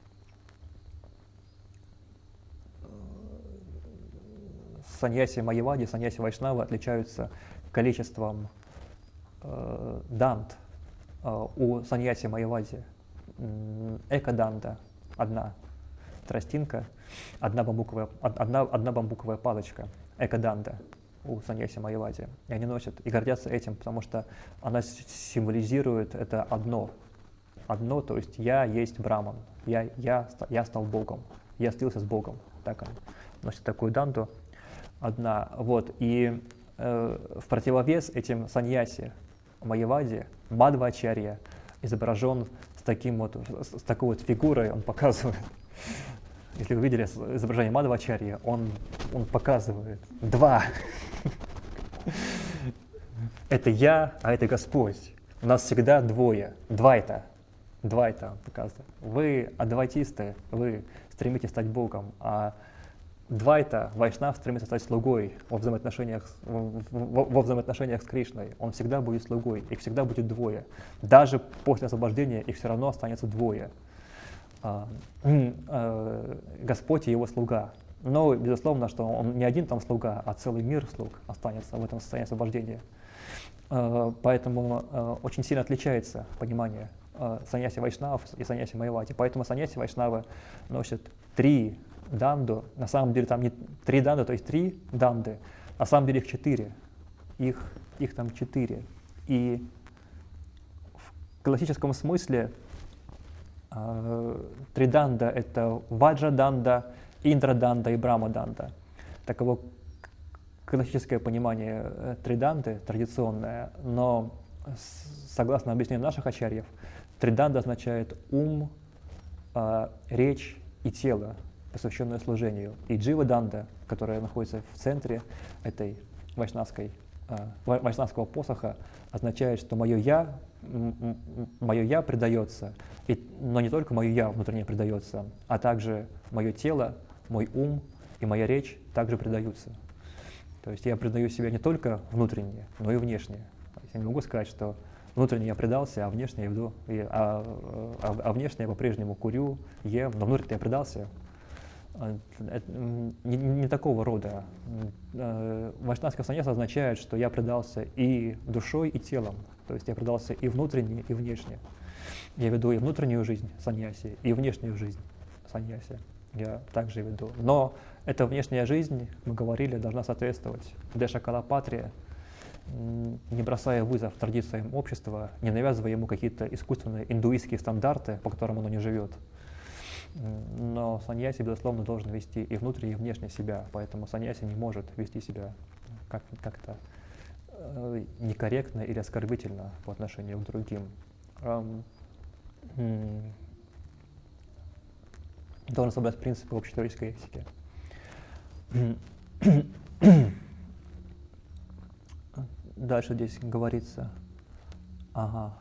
саньяси Майявади, саньяси Вайшнавы отличаются количеством э, дант. Э, у саньяси Майявади э, эко-данта одна тростинка, одна бамбуковая, одна, одна бамбуковая палочка, эко-данта у саньяси Майявади. И они носят и гордятся этим, потому что она символизирует это одно. Одно, то есть я есть Браман, я, я, я стал Богом, я слился с Богом. Так он носит такую данту. Одна. Вот. И э, в противовес этим саньяси Майявади Мадхвачарья изображен с, таким вот, с, с такой вот фигурой, он показывает. Если вы видели изображение Мадхвачарьи, он, он показывает два. Это я, а это Господь. У нас всегда двое. Два это. Два это он показывает. Вы адвайтисты, вы стремитесь стать Богом, а Двайта, Вайшнав, стремится стать слугой во взаимоотношениях, во, во, во взаимоотношениях с Кришной. Он всегда будет слугой, их всегда будет двое. Даже после освобождения их все равно останется двое. А, а, Господь и его слуга. Но, безусловно, что он не один там слуга, а целый мир слуг останется в этом состоянии освобождения. Поэтому очень сильно отличается понимание саньяси вайшнавов и саньяси майявати. Поэтому саньяси вайшнавы носят три данду. На самом деле там не три данды, то есть три данды. На самом деле их четыре. Их, их там четыре. И в классическом смысле три данда — это ваджа-данда, индра-данда и брахма-данда. Таково классическое понимание триданды, традиционное, но согласно объяснению наших ачарьев, триданда означает ум, э, речь и тело, посвященное служению. И джива-данда, которая находится в центре этой вайшнавской, э, вайшнавского посоха, означает, что мое «я», мое «я» предается, и, но не только мое «я» внутренне предается, а также мое тело, мой ум и моя речь также предаются. То есть я предаю себя не только внутренне, но и внешне. Я не могу сказать, что внутренне я предался, а внешне я веду, и, а, а, а внешне я по-прежнему курю, ем, но внутренне я предался. Это не, не такого рода. Вайшнавская саньяса означает, что я предался и душой, и телом. То есть я предался и внутренне, и внешне. Я веду и внутреннюю жизнь саньяси, и внешнюю жизнь саньяси. Я также веду. Но эта внешняя жизнь, мы говорили, должна соответствовать Деша Калапатре, не бросая вызов традициям общества, не навязывая ему какие-то искусственные индуистские стандарты, по которым оно не живет. Но саньяси, безусловно, должен вести и внутренне, и внешне себя, поэтому саньяси не может вести себя как- как-то э, некорректно или оскорбительно по отношению к другим. Эм, м- должен соблюдать принципы общечеловеческой этики. Дальше здесь говорится, ага,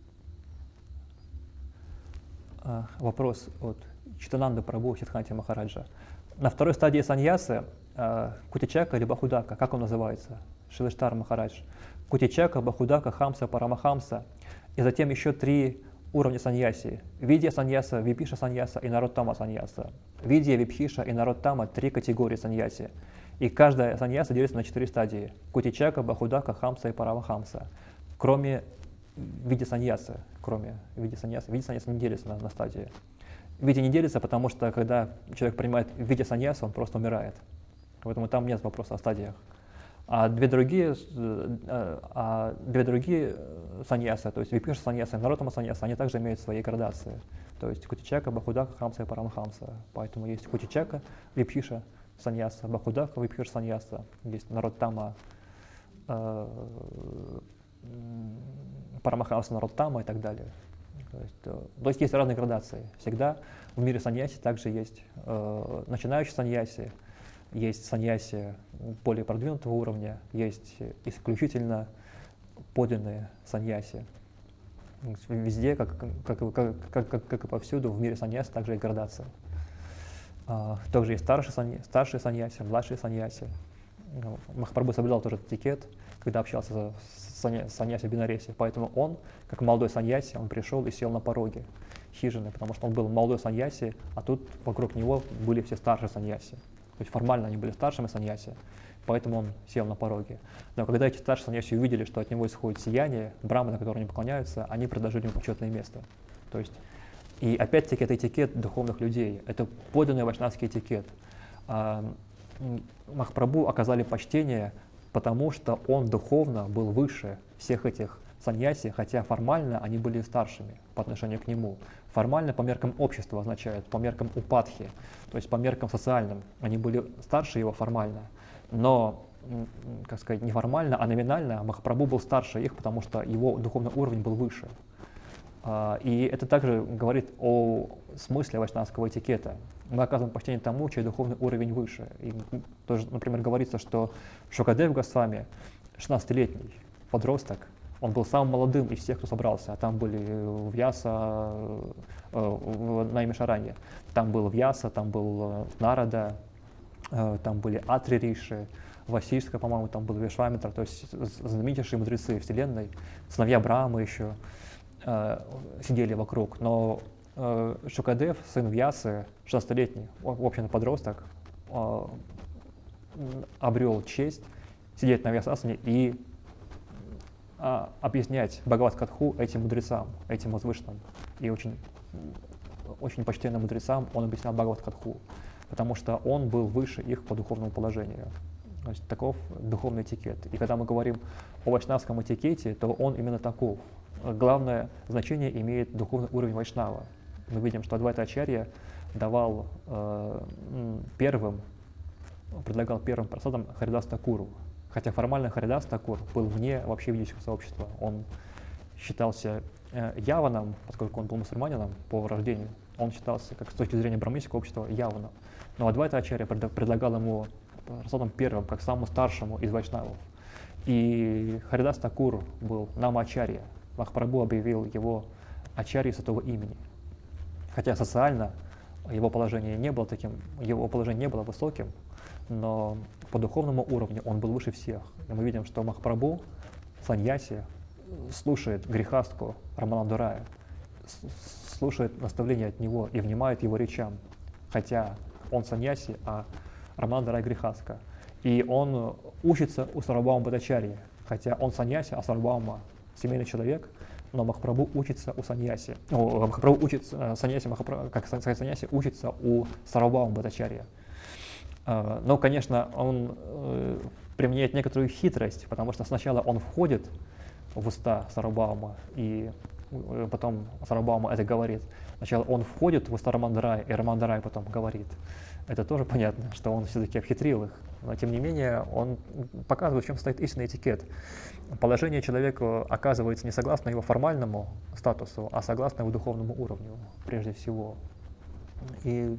а, вопрос от Читананды Прабху Сиддханти Махараджа. На второй стадии саньясы а, Кутичака или Бахудака, как он называется? Шилиштар Махарадж. Кутичака, Бахудака, Хамса, Парамахамса. И затем еще три уровня саньяси. Видья саньяса, Випиша саньяса и Нароттама саньяса. Видья, Випхиша и Нароттама — три категории саньяси. И каждая саньяса делится на четыре стадии. Кутичака, Бахудака, Хамса и Парамахамса. Кроме видья саньяса. Кроме видья саньяса. Видья саньяса не делится на, на стадии. Видья не делится, потому что когда человек принимает видья саньяса, он просто умирает. Поэтому там нет вопроса о стадиях. А две другие, а две другие саньясы, то есть Випиша саньяса и Нароттама саньяса, они также имеют свои градации. То есть Кутичака, Бахудака, Хамса и Парамахамса. Поэтому есть Кутичака, Випиша саньяса, Бахудака, Випиша саньяса. Есть Нароттама, э, Парамахамса, Нароттама и так далее. То есть, то, то есть есть разные градации. Всегда в мире саньяси также есть э, начинающие саньяси, есть саньяси более продвинутого уровня, есть исключительно подлинные саньяси. Везде, как, как, как, как, как, как и повсюду, в мире саньяси также есть градация. А, также есть старшие саньяси, старшие саньяси, младшие саньяси. Махапрабху соблюдал тоже этикет, когда общался с саньяси Бинареси. Поэтому он, как молодой саньяси, он пришел и сел на пороге хижины, потому что он был молодой саньяси, а тут вокруг него были все старшие саньяси. То есть формально они были старшими саньяси, поэтому он сел на пороге. Но когда эти старшие саньяси увидели, что от него исходит сияние, браманы, которым они поклоняются, они предложили ему почетное место. То есть, и опять-таки это этикет духовных людей, это подлинный вайшнавский этикет. Махапрабху оказали почтение, потому что он духовно был выше всех этих саньяси, хотя формально они были старшими по отношению к нему. Формально по меркам общества означает, по меркам упадхи, то есть по меркам социальным. Они были старше его формально, но, как сказать, не формально, а номинально Махапрабху был старше их, потому что его духовный уровень был выше. И это также говорит о смысле вайшнавского этикета. Мы оказываем почтение тому, чей духовный уровень выше. И тоже, например, говорится, что Шукадев Госвами, шестнадцатилетний подросток, он был самым молодым из всех, кто собрался. А там были Вьяса, э, на Имишаране, там был Вьяса, там был Нарада, э, там были Атри Риши, Васишска, по-моему, там был Вишвамитра, то есть знаменитейшие мудрецы Вселенной, сыновья Брахмы еще э, сидели вокруг. Но э, Шукадев, сын Вьясы, шестнадцатилетний, в общем-то подросток, э, обрел честь сидеть на Вьясасане и а, объяснять Бхагават-катху этим мудрецам, этим возвышенным и очень, очень почтенным мудрецам он объяснял Бхагават-катху, потому что он был выше их по духовному положению. То есть таков духовный этикет. И когда мы говорим о вайшнавском этикете, то он именно таков. Главное значение имеет духовный уровень вайшнава. Мы видим, что Адвайта Ачарья давал э, первым, предлагал первым просадом Харидас Такуру. Хотя формально Харидас Такур был вне вообще ведического сообщества. Он считался э, яваном, поскольку он был мусульманином по рождению. Он считался, как с точки зрения браманического общества, яваном. Но Адвайта Ачарья предлагал ему просадом первым, как самому старшему из вайшнавов. И Харидас Такур был Нама-ачарья. Махапрабху объявил его ачарьей святого имени. Хотя социально его положение не было таким, его положение не было высоким, но по духовному уровню он был выше всех. И мы видим, что Махапрабху, саньяси, слушает грехастку Рамананду Рая, слушает наставления от него и внимает его речам. Хотя он саньяси, а Рамананда Рай грехастка. И он учится у Сарвабхаума Бхаттачарьи, хотя он саньяси, а Сарвабхаума семейный человек, но Махапрабху учится у саньяси. О, Махапрабху учится, саньяси, Махапрабху, как саньяси учится у Сарвабхаума Бхаттачарьи. Но, конечно, он применяет некоторую хитрость, потому что сначала он входит в уста Сарвабхаума, и потом Сарвабхаума это говорит. Сначала он входит в уста Рамананда Рая, и Рамананда Рай потом говорит. Это тоже понятно, что он все-таки обхитрил их. Но, тем не менее, он показывает, в чем стоит истинный этикет. Положение человека оказывается не согласно его формальному статусу, а согласно его духовному уровню, прежде всего. И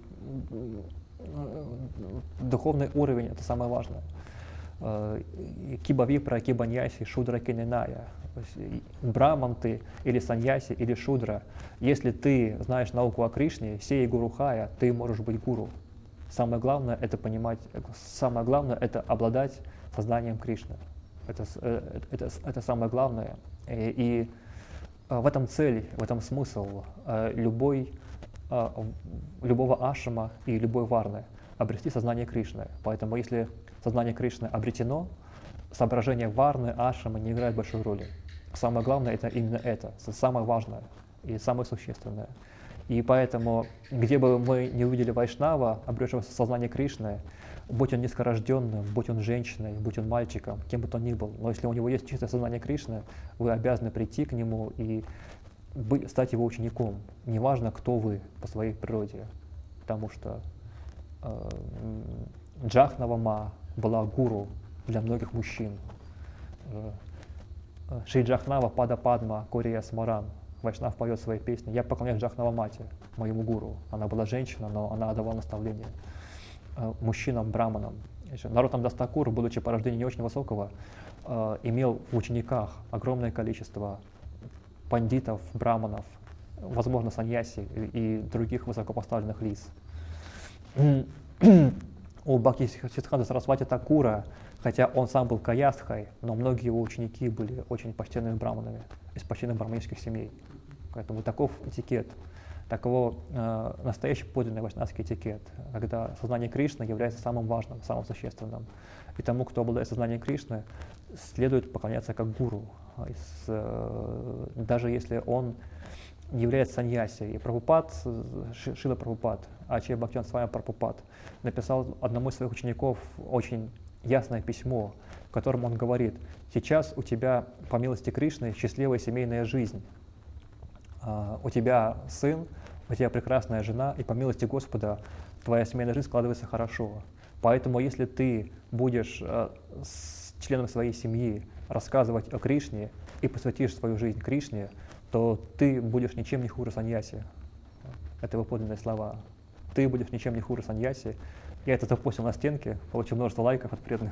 духовный уровень – это самое важное. Киба випра, киба ньяси, шудра киненая. Браман ты, или саньяси, или шудра. Если ты знаешь науку о Кришне, сей гуру хая, ты можешь быть гуру. Самое главное – это понимать, самое главное – это обладать сознанием Кришны. Это, это, это самое главное. И, и в этом цель, в этом смысл любой, любого ашрама и любой варны – обрести сознание Кришны. Поэтому если сознание Кришны обретено, соображение варны, ашрама не играет большой роли. Самое главное – это именно это, самое важное и самое существенное. И поэтому, где бы мы не увидели вайшнава, обретшего сознание Кришны, будь он низкорожденным, будь он женщиной, будь он мальчиком, кем бы то ни был, но если у него есть чистое сознание Кришны, вы обязаны прийти к нему и быть, стать его учеником. Неважно, кто вы по своей природе, потому что э, Джахнава Ма была гуру для многих мужчин. Э, Шри Джахнава Пада Падма Кория Смаран. Вайшнав поет свои песни. Я поклоняюсь Джахнава Мате, моему гуру. Она была женщина, но она давала наставления э, мужчинам, браманам. Нароттам Дас Такур, будучи по рождению не очень высокого, э, имел в учениках огромное количество пандитов, браманов, возможно, саньяси и, и других высокопоставленных лиц. У Бхактисиддханта Сарасвати Такура, хотя он сам был каястхой, но многие его ученики были очень почтенными браманами из почтенных браманических семей. Поэтому таков этикет, таково э, настоящий подлинный вайшнавский этикет, когда сознание Кришны является самым важным, самым существенным. И тому, кто обладает сознанием Кришны, следует поклоняться как гуру, с, э, даже если он не является саньяси. И Прабхупад, Шрила Прабхупад, Ачарья Бхактивинода Свами Прабхупад, написал одному из своих учеников очень ясное письмо, в котором он говорит: сейчас у тебя, по милости Кришны, счастливая семейная жизнь. Uh, у тебя сын, у тебя прекрасная жена, и по милости Господа твоя семейная жизнь складывается хорошо. Поэтому если ты будешь uh, с членом своей семьи рассказывать о Кришне и посвятишь свою жизнь Кришне, то ты будешь ничем не хуже саньяси. Это его подлинные слова. Ты будешь ничем не хуже саньяси. Я это запостил на стенке, получил множество лайков от преданных.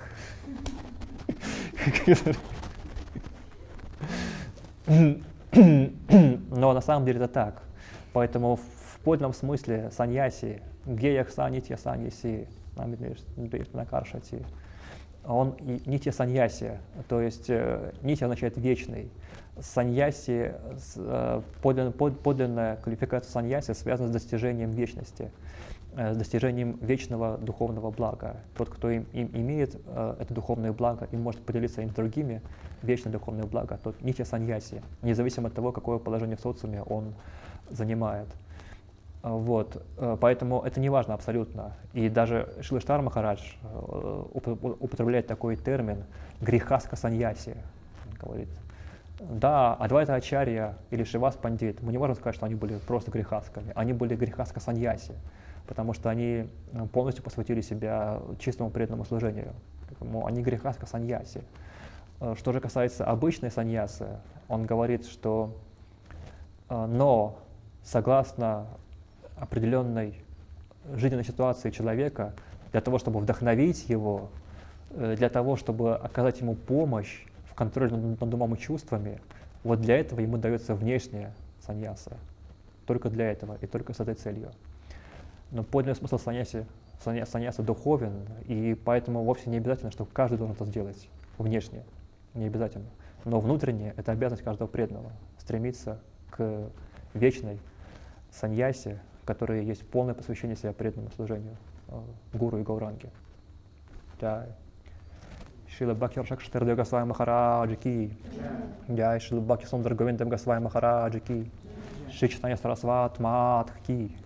Но на самом деле это так. Поэтому в подлинном смысле саньяси, геях санитья саньяси, накаршати, он нитья саньяси, то есть нитья означает вечный. Саньяси, подлинная, подлинная квалификация саньяси связана с достижением вечности. с достижением вечного духовного блага. Тот, кто им, им имеет э, это духовное благо и может поделиться им с другими, вечное духовное благо, тот нитья саньяси, независимо от того, какое положение в социуме он занимает. Вот. Поэтому это не важно абсолютно. И даже Шрила Махарадж употребляет такой термин грихаска саньяси. Говорит, да, Адвайта Ачарья или Шривас Пандит, мы не можем сказать, что они были просто грихасками, они были грихаска саньяси, потому что они полностью посвятили себя чистому преданному служению. Поэтому они грихаска саньяси. Что же касается обычной саньясы, он говорит, что но согласно определенной жизненной ситуации человека, для того, чтобы вдохновить его, для того, чтобы оказать ему помощь в контроле над, над умом и чувствами, вот для этого ему дается внешняя саньяса. Только для этого и только с этой целью. Но подлинный смысл саньяси, санья, саньяса духовен, и поэтому вовсе не обязательно, что каждый должен это сделать внешне, не обязательно. Но внутренне это обязанность каждого преданного стремиться к вечной саньясе, в которой есть полное посвящение себя преданному служению э, гуру и гауранге. Джай. Шрила Бхакти Ракшакштардев Госвами Махараджи ки. Джай. Шрила Бхакти Сундар Говиндам Госвами Махараджи ки. Шри Чайтанья Сарасват Мадх ки.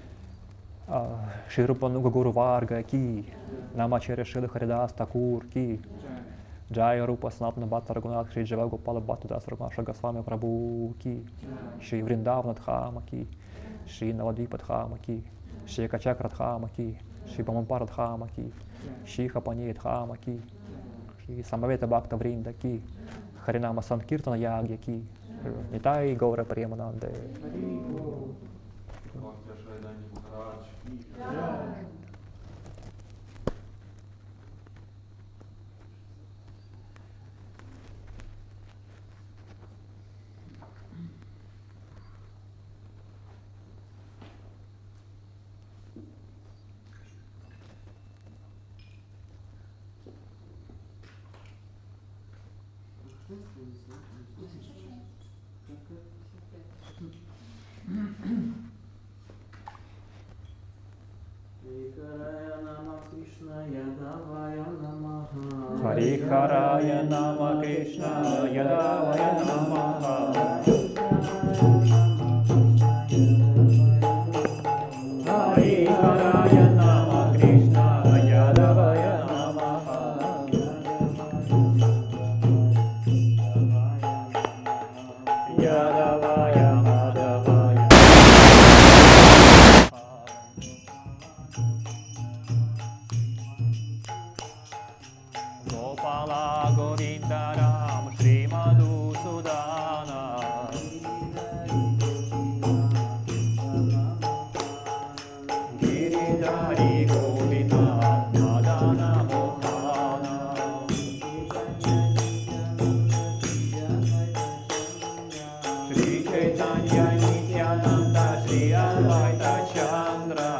Шри Рупануга Гуру Варга ки. Намачарья Шрила Харидас Такур ки. Джай Рупа Санатана Бхатта Рагунат Шри Джива Гопала Бхатта Дас Рагунаша Госвами Прабху ки. Шри Вриндавна Дхама ки. Шри Навадвипа Дхама ки. Шри Качакра Дхама ки. Шри Бамампара Дхама ки. Шри Хапани Дхама ки. Шри Самавета Бхакта Вринда ки. Харинама Санкиртана Ягья ки. Нитай Гаура Премананде. Харихарая Нама Кришна Ядавая Намаха. Харихарая Нама Кришна Ядавая Намаха. Ядавая Мадавая. Gopala Govindaram Shri Madhusudana. Giridhari Govinda Madana Mohana. Shri Chaitanya Nityananda Shri Advaita Chandra.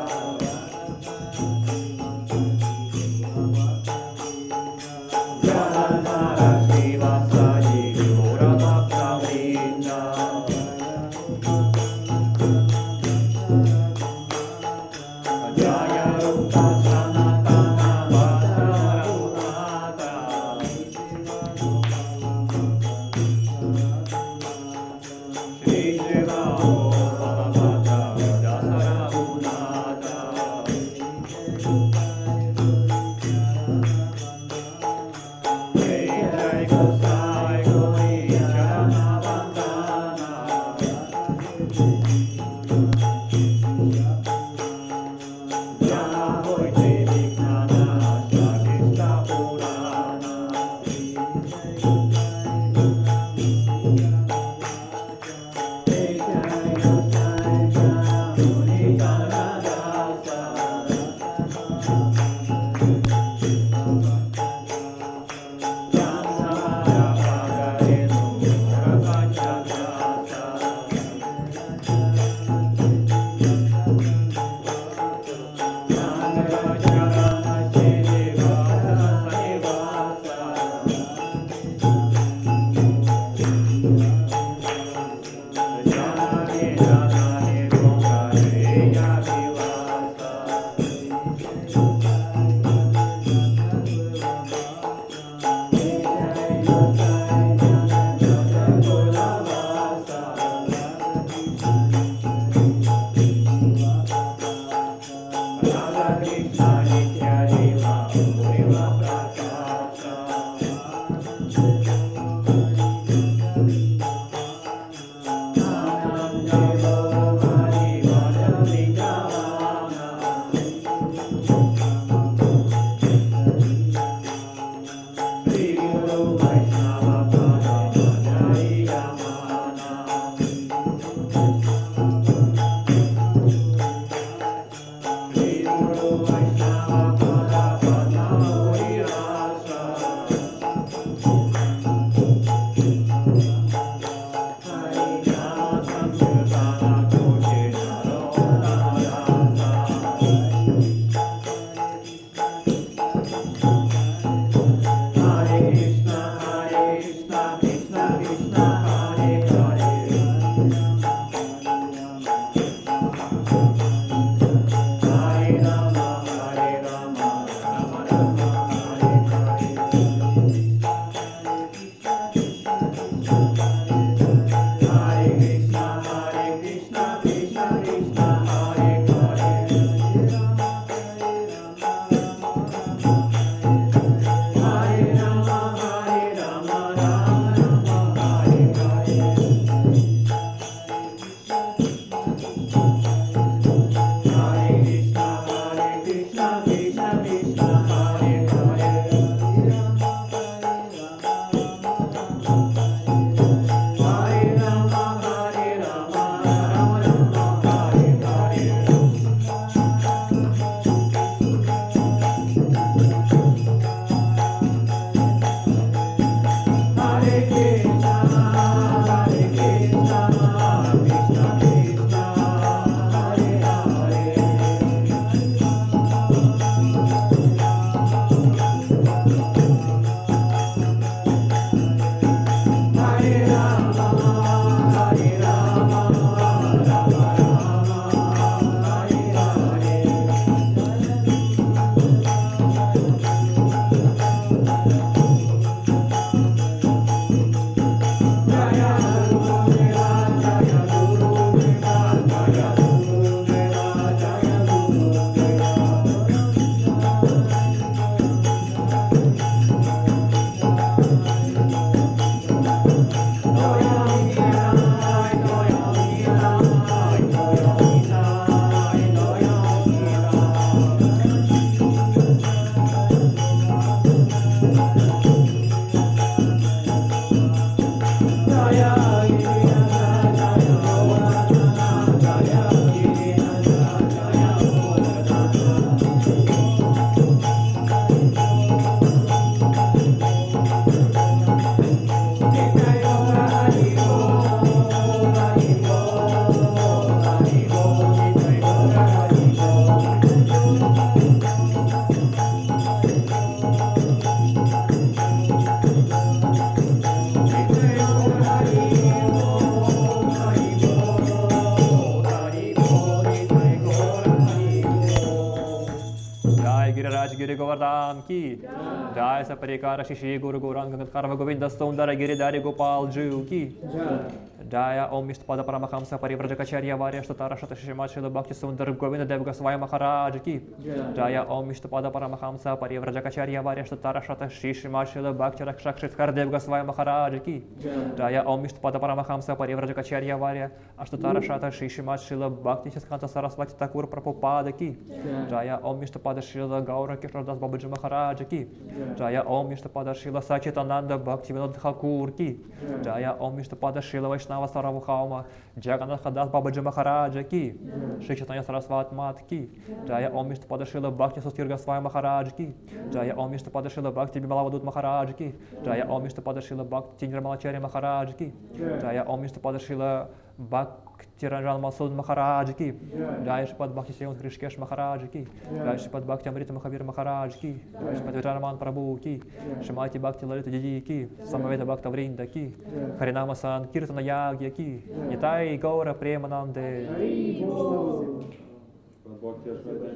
Bhagwan ki Jai Saparikara Shishi Guru Gauranga Karva Govinda Sundara Giridhari Gopal Jiu ki Jaya Om Ishtapada Paramahamsa Parivrajacharya Varya Shtatara Shata Shishima Shila Bhakti Sundar Govinda Dev Goswami Maharaj ki Jaya Om Ishtapada Paramahamsa Parivrajacharya Varya Shtatara Shata Shishima Shila Bhakti Rakshakshikar Dev Goswami Maharaj ki Jaya Om Ishtapada Paramahamsa Parivrajacharya Varya Ashtatara Shata Shishima Shila Bhakti Siddhanta Saraswati Thakur Prabhupada ki Jaya Om Ishtapada Shila Gaura Krishnadas Babaji Maharaj ki Jaya Om Ishtapada Shila Sachitananda Bhakti Vinod Thakur ki Jaya Om Ishtapada Shila Vaishnava Saravahama Jagannath Das Babaji Maharaj ki Shri Chaitanya Saraswati Mat ki Jaya Om Ishtapada Shila Bhakti Sustir Goswami Maharaj ki Jaya Om Ishtapada Shila Bhakti Bimalavadut Maharaj ki Jaya Om Ishtapada Shila Bhakti Nirmalacharya Maharaj ki Jaya Om Ishtapada Shila Bhakti Ranjan Masud Maharaj ki Jaya Shipad Bhakti Seyon Krishkesh Maharaj ki Jaya Shipad Bhakti Amrita Mahavir Maharaj ki Jaya Shipad Vijayaraman Prabhu ki Shrimati Bhakti Lalita Didi ki Samaveta Bhakta Vrinda ki Harinama Sankirtana Yagya ki Nitai Gaura Premanande.